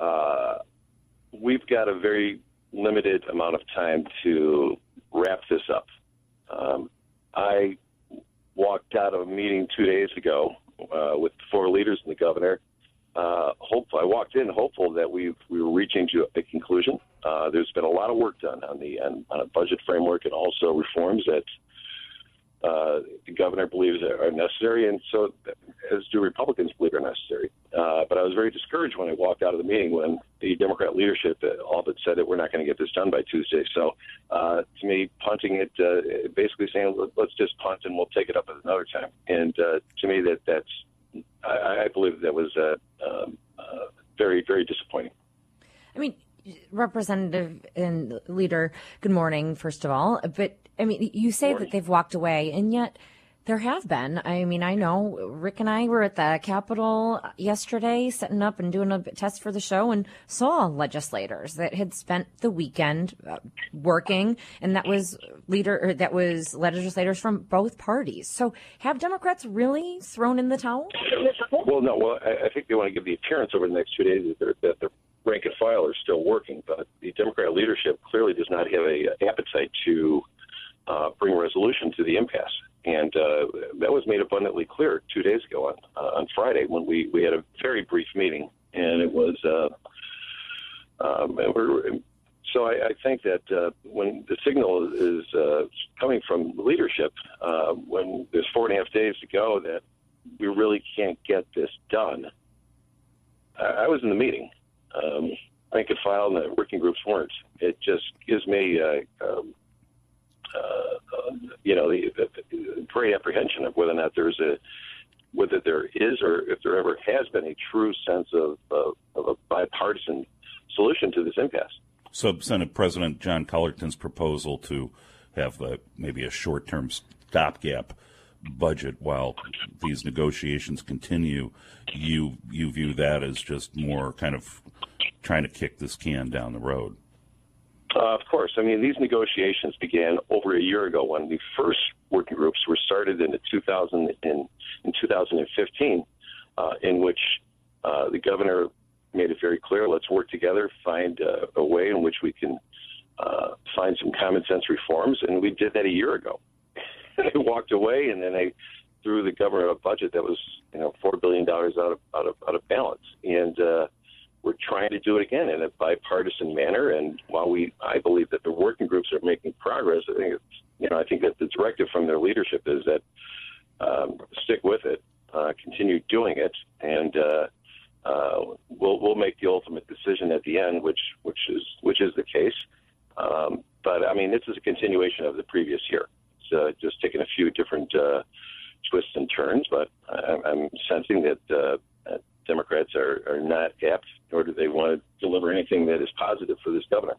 S21: We've got a very limited amount of time to wrap this up. I walked out of a meeting 2 days ago with the four leaders and the governor. I walked in hopeful that we were reaching to a conclusion. There's been a lot of work done on a budget framework and also reforms that the governor believes are necessary, and so as do Republicans believe are necessary. But I was very discouraged when I walked out of the meeting when the Democrat leadership all but said that we're not going to get this done by Tuesday. So to me, punting it, basically saying, let's just punt and we'll take it up at another time. And to me, I believe that was very, very disappointing.
S8: I mean, Representative and Leader, good morning, first of all. But, I mean, you say that they've walked away, and yet there have been. I mean, I know Rick and I were at the Capitol yesterday setting up and doing a test for the show and saw legislators that had spent the weekend working, and that was legislators from both parties. So have Democrats really thrown in the towel?
S21: Well, no. Well, I think they want to give the appearance over the next 2 days that the rank and file are still working, but the Democrat leadership clearly does not have an appetite to bring a resolution to the impasse. And that was made abundantly clear 2 days ago on Friday when we had a very brief meeting. And it was so I think that when the signal is coming from the leadership, when there's 4.5 days to go, that we really can't get this done. I was in the meeting. Rank and file and the working groups weren't. It just gives me the great apprehension of whether or not whether there is or if there ever has been a true sense of a bipartisan solution to this impasse.
S6: So Senate President John Cullerton's proposal to have maybe a short-term stopgap budget while these negotiations continue. You view that as just more kind of trying to kick this can down the road.
S21: Of course. I mean, these negotiations began over a year ago when the first working groups were started in 2015, in which the governor made it very clear, let's work together, find a way in which we can find some common sense reforms. And we did that a year ago. They walked away, and then they threw the governor a budget that was, $4 billion out of balance. And we're trying to do it again in a bipartisan manner. And while I believe that the working groups are making progress, I think that the directive from their leadership is that stick with it, continue doing it, and we'll make the ultimate decision at the end, which is the case. But I mean, this is a continuation of the previous year. It's just taking a few different twists and turns, but I'm sensing that Democrats are not apt, nor do they want to deliver anything that is positive for this governor.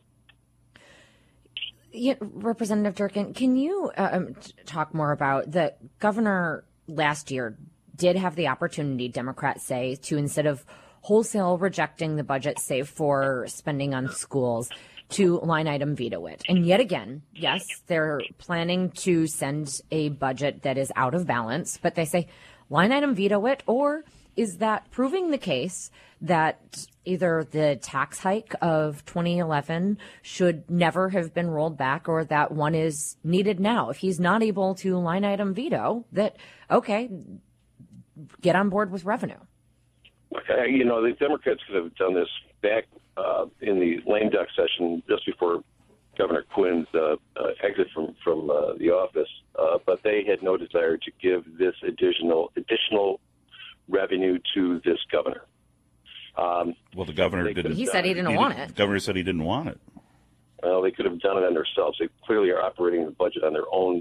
S8: Yeah, Representative Durkin, can you talk more about the governor last year did have the opportunity, Democrats say, to instead of wholesale rejecting the budget, save for spending on schools, to line item veto it. And yet again, yes, they're planning to send a budget that is out of balance, but they say line item veto it, or is that proving the case that either the tax hike of 2011 should never have been rolled back, or that one is needed now? If he's not able to line item veto, that, okay, get on board with revenue.
S21: Okay, the Democrats could have done this back in the lame duck session just before Governor Quinn's exit from the office, but they had no desire to give this additional revenue to this governor.
S6: Well, the governor didn't.
S8: He said he didn't want it.
S6: The governor said he didn't want it.
S21: Well, they could have done it on themselves. They clearly are operating the budget on their own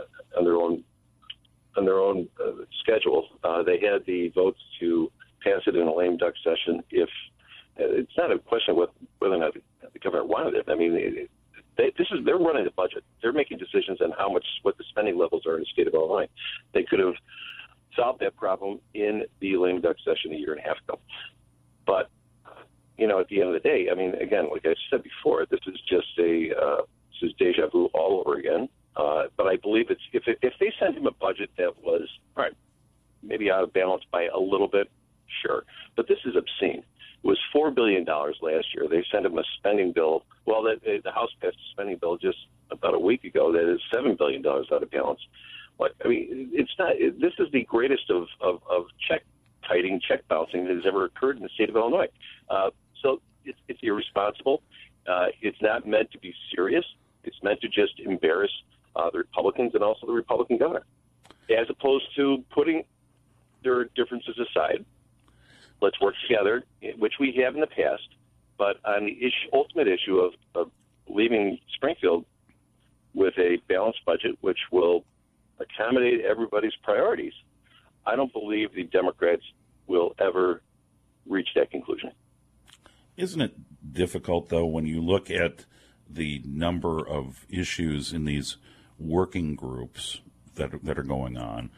S21: schedule. They had the votes to pass it in a lame duck session. If it's not a question of whether or not the governor wanted it. I mean, they're running the budget. They're making decisions on what the spending levels are in the state of Illinois. They could have solved that problem in the lame duck session a year and a half ago. But at the end of the day, I mean, again, like I said before, this is just this is deja vu all over again. But I believe if they sent him a budget that was maybe out of balance by a little bit, sure. But this is obscene. It was $4 billion last year. They sent him a spending bill. Well, the House passed a spending bill just about a week ago that is $7 billion out of balance. I mean, it's not. This is the greatest of check kiting, check bouncing that has ever occurred in the state of Illinois. So it's irresponsible. It's not meant to be serious. It's meant to just embarrass the Republicans and also the Republican governor, as opposed to putting their differences aside. Let's work together, which we have in the past. But on the ultimate issue of leaving Springfield with a balanced budget, which will accommodate everybody's priorities, I don't believe the Democrats will ever reach that conclusion.
S6: Isn't it difficult, though, when you look at the number of issues in these working groups that are going on,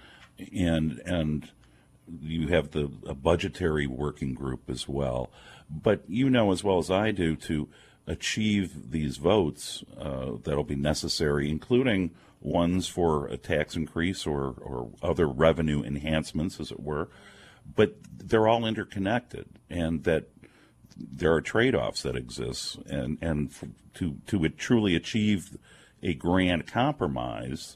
S6: and you have a budgetary working group as well, but as well as I do, to achieve these votes that'll be necessary, including ones for a tax increase or other revenue enhancements, as it were, but they're all interconnected, and that there are trade-offs that exist, and to truly achieve a grand compromise,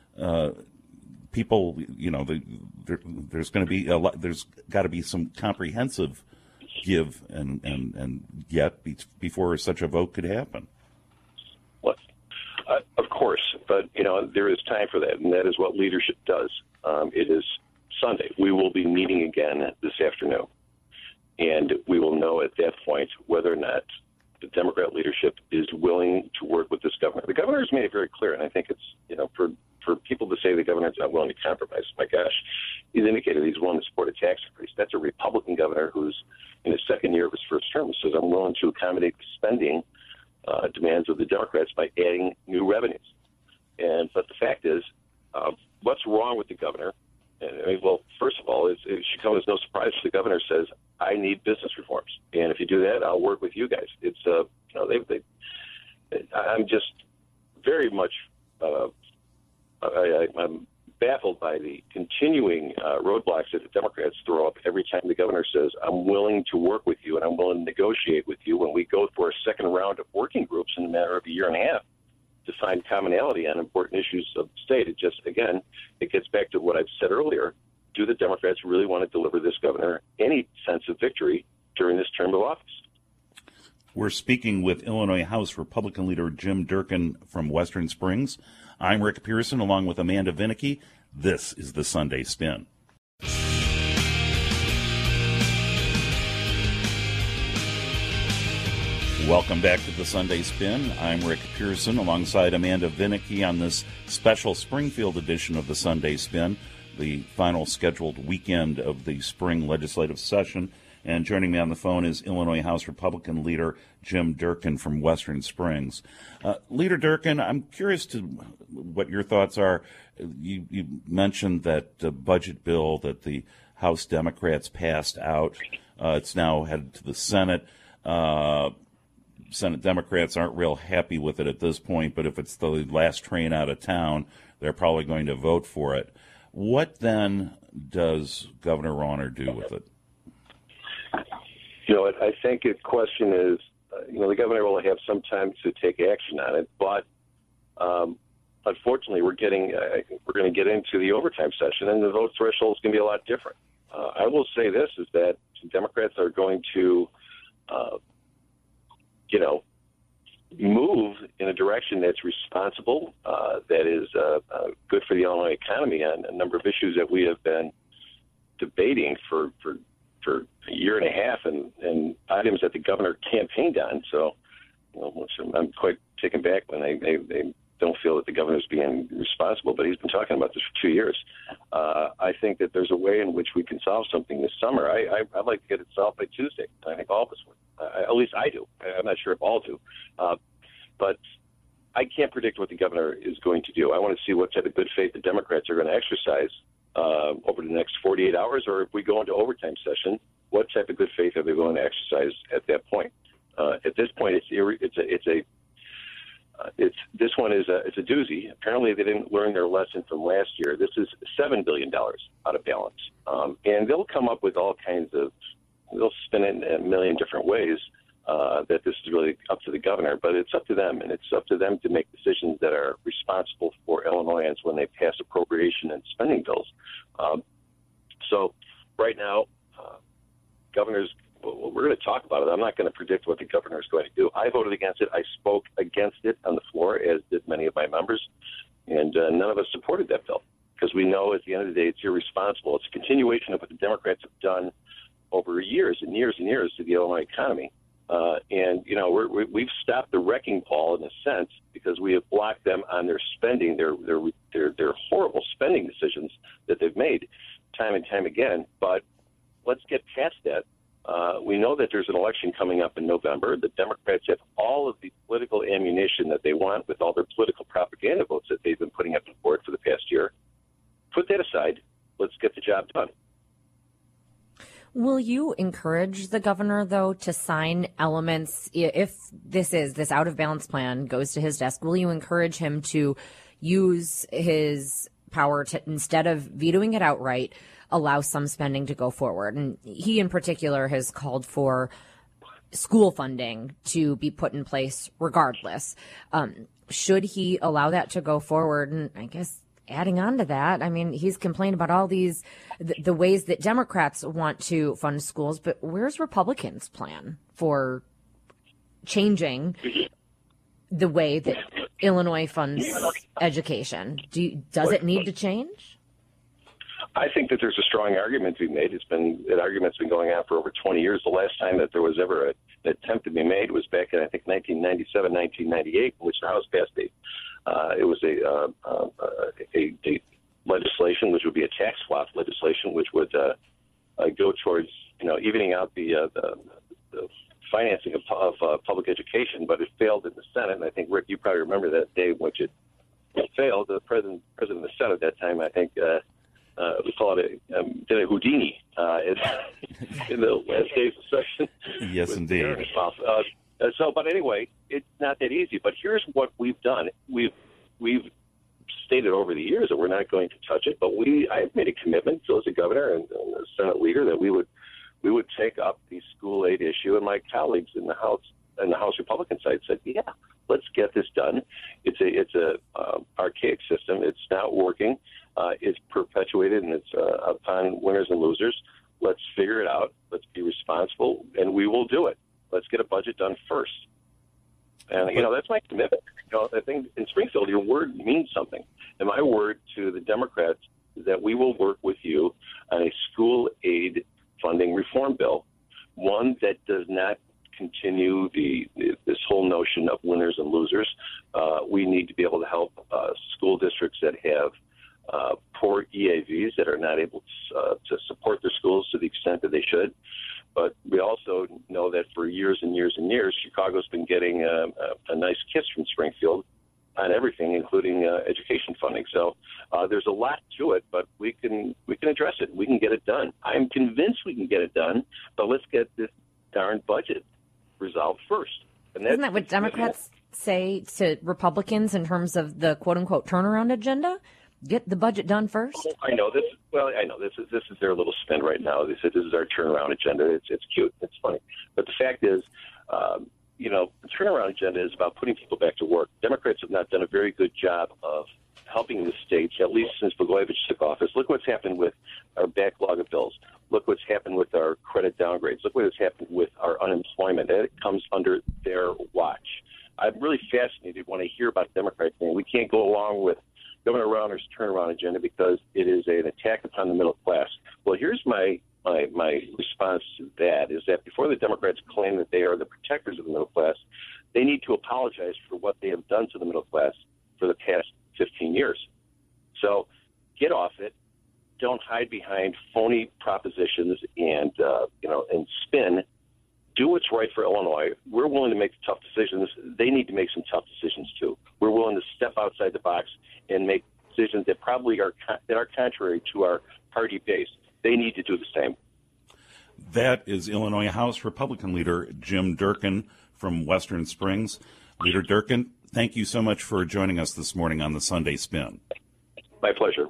S6: people, there's going to be a lot. There's got to be some comprehensive give and get before such a vote could happen.
S21: Well, of course, but there is time for that, and that is what leadership does. It is Sunday. We will be meeting again this afternoon, and we will know at that point whether or not the Democrat leadership is willing to work with this governor. The governor has made it very clear, and I think it's for people to say the governor is not willing to compromise, my gosh, he's indicated he's willing to support a tax increase. That's a Republican governor who's in his second year of his first term. He says, I'm willing to accommodate the spending demands of the Democrats by adding new revenues. But the fact is, what's wrong with the governor? Well, first of all, it should come as no surprise if the governor says, I need business reforms. And if you do that, I'll work with you guys. It's, I'm just very much, I'm baffled by the continuing roadblocks that the Democrats throw up every time the governor says, I'm willing to work with you and I'm willing to negotiate with you when we go for a second round of working groups in a matter of a year and a half to find commonality on important issues of the state. It just, again, it gets back to what I've said earlier. Do the Democrats really want to deliver this governor any sense of victory during this term of office?
S6: We're speaking with Illinois House Republican leader Jim Durkin from Western Springs. I'm Rick Pearson, along with Amanda Vinicky. This is the Sunday Spin. Welcome back to the Sunday Spin. I'm Rick Pearson alongside Amanda Vinicky on this special Springfield edition of the Sunday Spin, the final scheduled weekend of the spring legislative session. And joining me on the phone is Illinois House Republican leader Jim Durkin from Western Springs. Leader Durkin, I'm curious to what your thoughts are. You mentioned that budget bill that the House Democrats passed out. It's now headed to the Senate. Senate Democrats aren't real happy with it at this point, but if it's the last train out of town, they're probably going to vote for it. What then does Governor Rauner do with it?
S21: I think the question is, the governor will have some time to take action on it, but unfortunately, we're going to get into the overtime session, and the vote threshold is going to be a lot different. I will say this, is that Democrats are going to move in a direction that's responsible, that is good for the Illinois economy on a number of issues that we have been debating for a year and a half, and items that the governor campaigned on. So, I'm quite taken back when they don't feel that the governor's being responsible, but he's been talking about this for 2 years. I think that there's a way in which we can solve something this summer. I'd like to get it solved by Tuesday. I think all of us would. At least I do. I'm not sure if all do. But I can't predict what the governor is going to do. I want to see what type of good faith the Democrats are going to exercise over the next 48 hours, or if we go into overtime session, what type of good faith are they going to exercise at that point? At this point, this one is a doozy. Apparently, they didn't learn their lesson from last year. This is $7 billion out of balance, and they'll come up with all kinds of. They'll spin it in a million different ways. That this is really up to the governor, but it's up to them, and it's up to them to make decisions that are responsible for Illinoisans when they pass appropriation and spending bills. So right now, governors, we're going to talk about it. I'm not going to predict what the governor is going to do. I voted against it. I spoke against it on the floor, as did many of my members, and none of us supported that bill because we know at the end of the day it's irresponsible. It's a continuation of what the Democrats have done over years and years and years to the Illinois economy. We've stopped the wrecking ball in a sense because we have blocked them on their spending, their horrible spending decisions that they've made time and time again. But let's get past that. We know that there's an election coming up in November. The Democrats have all of the political ammunition that they want with all their political propaganda votes that they've been putting up on the board for the past year. Put that aside. Let's get the job done.
S8: Will you encourage the governor, though, to sign elements, if this out of balance plan goes to his desk, will you encourage him to use his power to, instead of vetoing it outright, allow some spending to go forward? And he in particular has called for school funding to be put in place regardless. Should he allow that to go forward? And I guess adding on to that, I mean, he's complained about all these, the ways that Democrats want to fund schools, but where's Republicans' plan for changing the way that Illinois funds education? Does it need to change?
S21: I think that there's a strong argument to be made. That argument's been going on for over 20 years. The last time that there was ever an attempt to be made was back in, I think, 1997, 1998, in which the House passed it was a legislation which would be a tax swap legislation, which would go towards evening out the financing of public education, but it failed in the Senate. And I think, Rick, you probably remember that day in which it failed, the president of the Senate at that time, I think, we call it did a Houdini in the last days of session.
S6: Yes, indeed.
S21: But anyway, it's not that easy. But here's what we've done. We've stated over the years that we're not going to touch it, but I've made a commitment, so as a governor and the Senate leader, that we would take up the school aid issue. And my colleagues in the House Republican side said, yeah, let's get this done. It's a archaic system. It's not working. It's perpetuated, and it's upon winners and losers. Let's figure it out. Let's be responsible, and we will do it. Let's get a budget done first. And, that's my commitment. I think in Springfield, your word means something. And my word to the Democrats is that we will work with you on a school aid funding reform bill, one that does not continue this whole notion of winners and losers. We need to be able to help school districts that have poor EAVs, that are not able to support their schools to the extent that they should. But we also know that for years and years and years, Chicago's been getting a nice kiss from Springfield on everything, including education funding. So there's a lot to it, but we can address it. We can get it done. I'm convinced we can get it done, but let's get this darn budget resolved first. And
S8: isn't that what Democrats say to Republicans in terms of the quote-unquote turnaround agenda? Get the budget done first?
S21: I know this. Well, I know this is their little spin right now. They said this is our turnaround agenda. It's cute. It's funny. But the fact is, the turnaround agenda is about putting people back to work. Democrats have not done a very good job of helping the states, at least since Blagojevich took office. Look what's happened with our backlog of bills. Look what's happened with our credit downgrades. Look what has happened with our unemployment. That comes under their watch. I'm really fascinated when I hear about Democrats saying we can't go along with Governor Rauner's turnaround agenda because it is an attack upon the middle class. Well, here's my response to that, is that before the Democrats claim that they are the protectors of the middle class, they need to apologize for what they have done to the middle class for the past 15 years. So get off it. Don't hide behind phony propositions and spin. Do what's right for Illinois. We're willing to make tough decisions. They need to make some tough decisions too. We're willing to step outside the box and make decisions that probably are contrary to our party base. They need to do the same.
S6: That is Illinois House Republican leader Jim Durkin from Western Springs. Leader Durkin, thank you so much for joining us this morning on the Sunday Spin.
S21: My pleasure.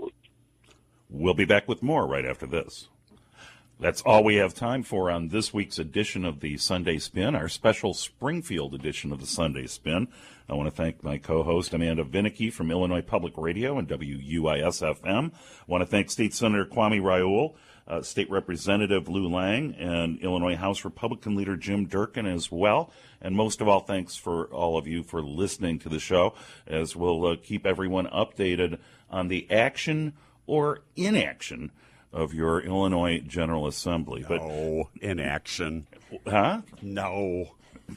S6: We'll be back with more right after this. That's all we have time for on this week's edition of the Sunday Spin, our special Springfield edition of the Sunday Spin. I want to thank my co-host Amanda Vinicky from Illinois Public Radio and WUIS-FM. I want to thank State Senator Kwame Raoul, State Representative Lou Lang, and Illinois House Republican leader Jim Durkin as well. And most of all, thanks for all of you for listening to the show, as we'll keep everyone updated on the action or inaction of your Illinois General Assembly.
S3: No, inaction.
S6: Huh?
S3: No.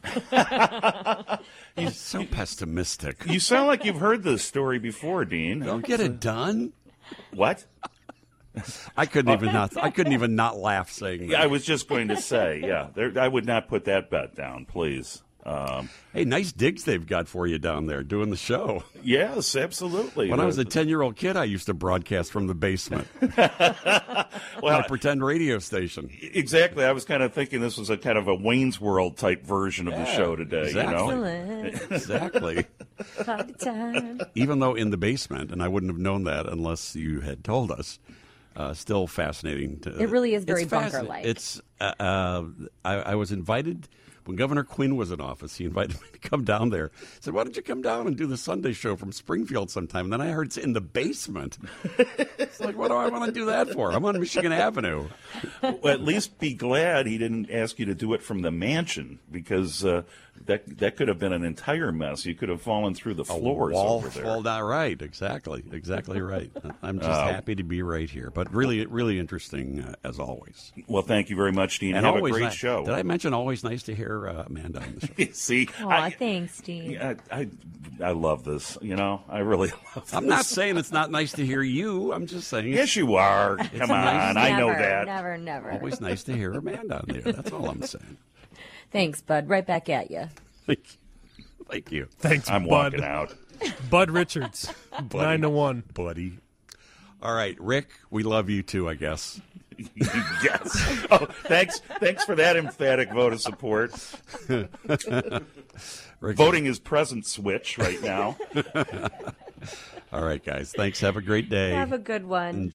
S3: You're so pessimistic.
S6: You sound like you've heard this story before, Dean.
S3: Don't get it done.
S6: What?
S3: I couldn't even not laugh saying that.
S6: I was just going to say, I would not put that bet down, please.
S3: Hey, nice digs they've got for you down there doing the show.
S6: Yes, absolutely.
S3: When I was a 10-year-old kid, I used to broadcast from the basement. On a pretend radio station.
S6: Exactly. I was kind of thinking this was a kind of a Wayne's World type version of the show today.
S3: Exactly. Exactly.
S8: Party time.
S3: Even though in the basement, and I wouldn't have known that unless you had told us. Still fascinating.
S8: It really is very bunker-like.
S3: It's. I was invited. When Governor Quinn was in office, he invited me to come down there. He said, why don't you come down and do the Sunday show from Springfield sometime? And then I heard it's in the basement. It's like, what do I want to do that for? I'm on Michigan Avenue.
S6: Well, at least be glad he didn't ask you to do it from the mansion, because that could have been an entire mess. You could have fallen through the floors over there.
S3: Fall down, right. Exactly right. I'm just happy to be right here. But really, really interesting, as always.
S6: Well, thank you very much, Dean.
S3: And
S6: have a great show.
S3: Did I mention always nice to hear Amanda on the show?
S6: See,
S8: thanks, Dean.
S6: I love this. I really love this.
S3: I'm not saying it's not nice to hear you. I'm just saying.
S6: Yes, you are. Come on, I know that.
S8: Never.
S3: Always nice to hear Amanda on there. That's all I'm saying.
S8: Thanks, bud. Right back at you.
S3: Thank you.
S9: Thanks,
S6: I'm
S9: bud.
S6: walking out.
S9: Bud Richards, 9-1.
S3: Buddy. All right, Rick, we love you too, I guess.
S6: Yes. Oh, thanks for that emphatic vote of support. Voting is present switch right now.
S3: All right, guys. Thanks. Have a great day.
S8: Have a good one.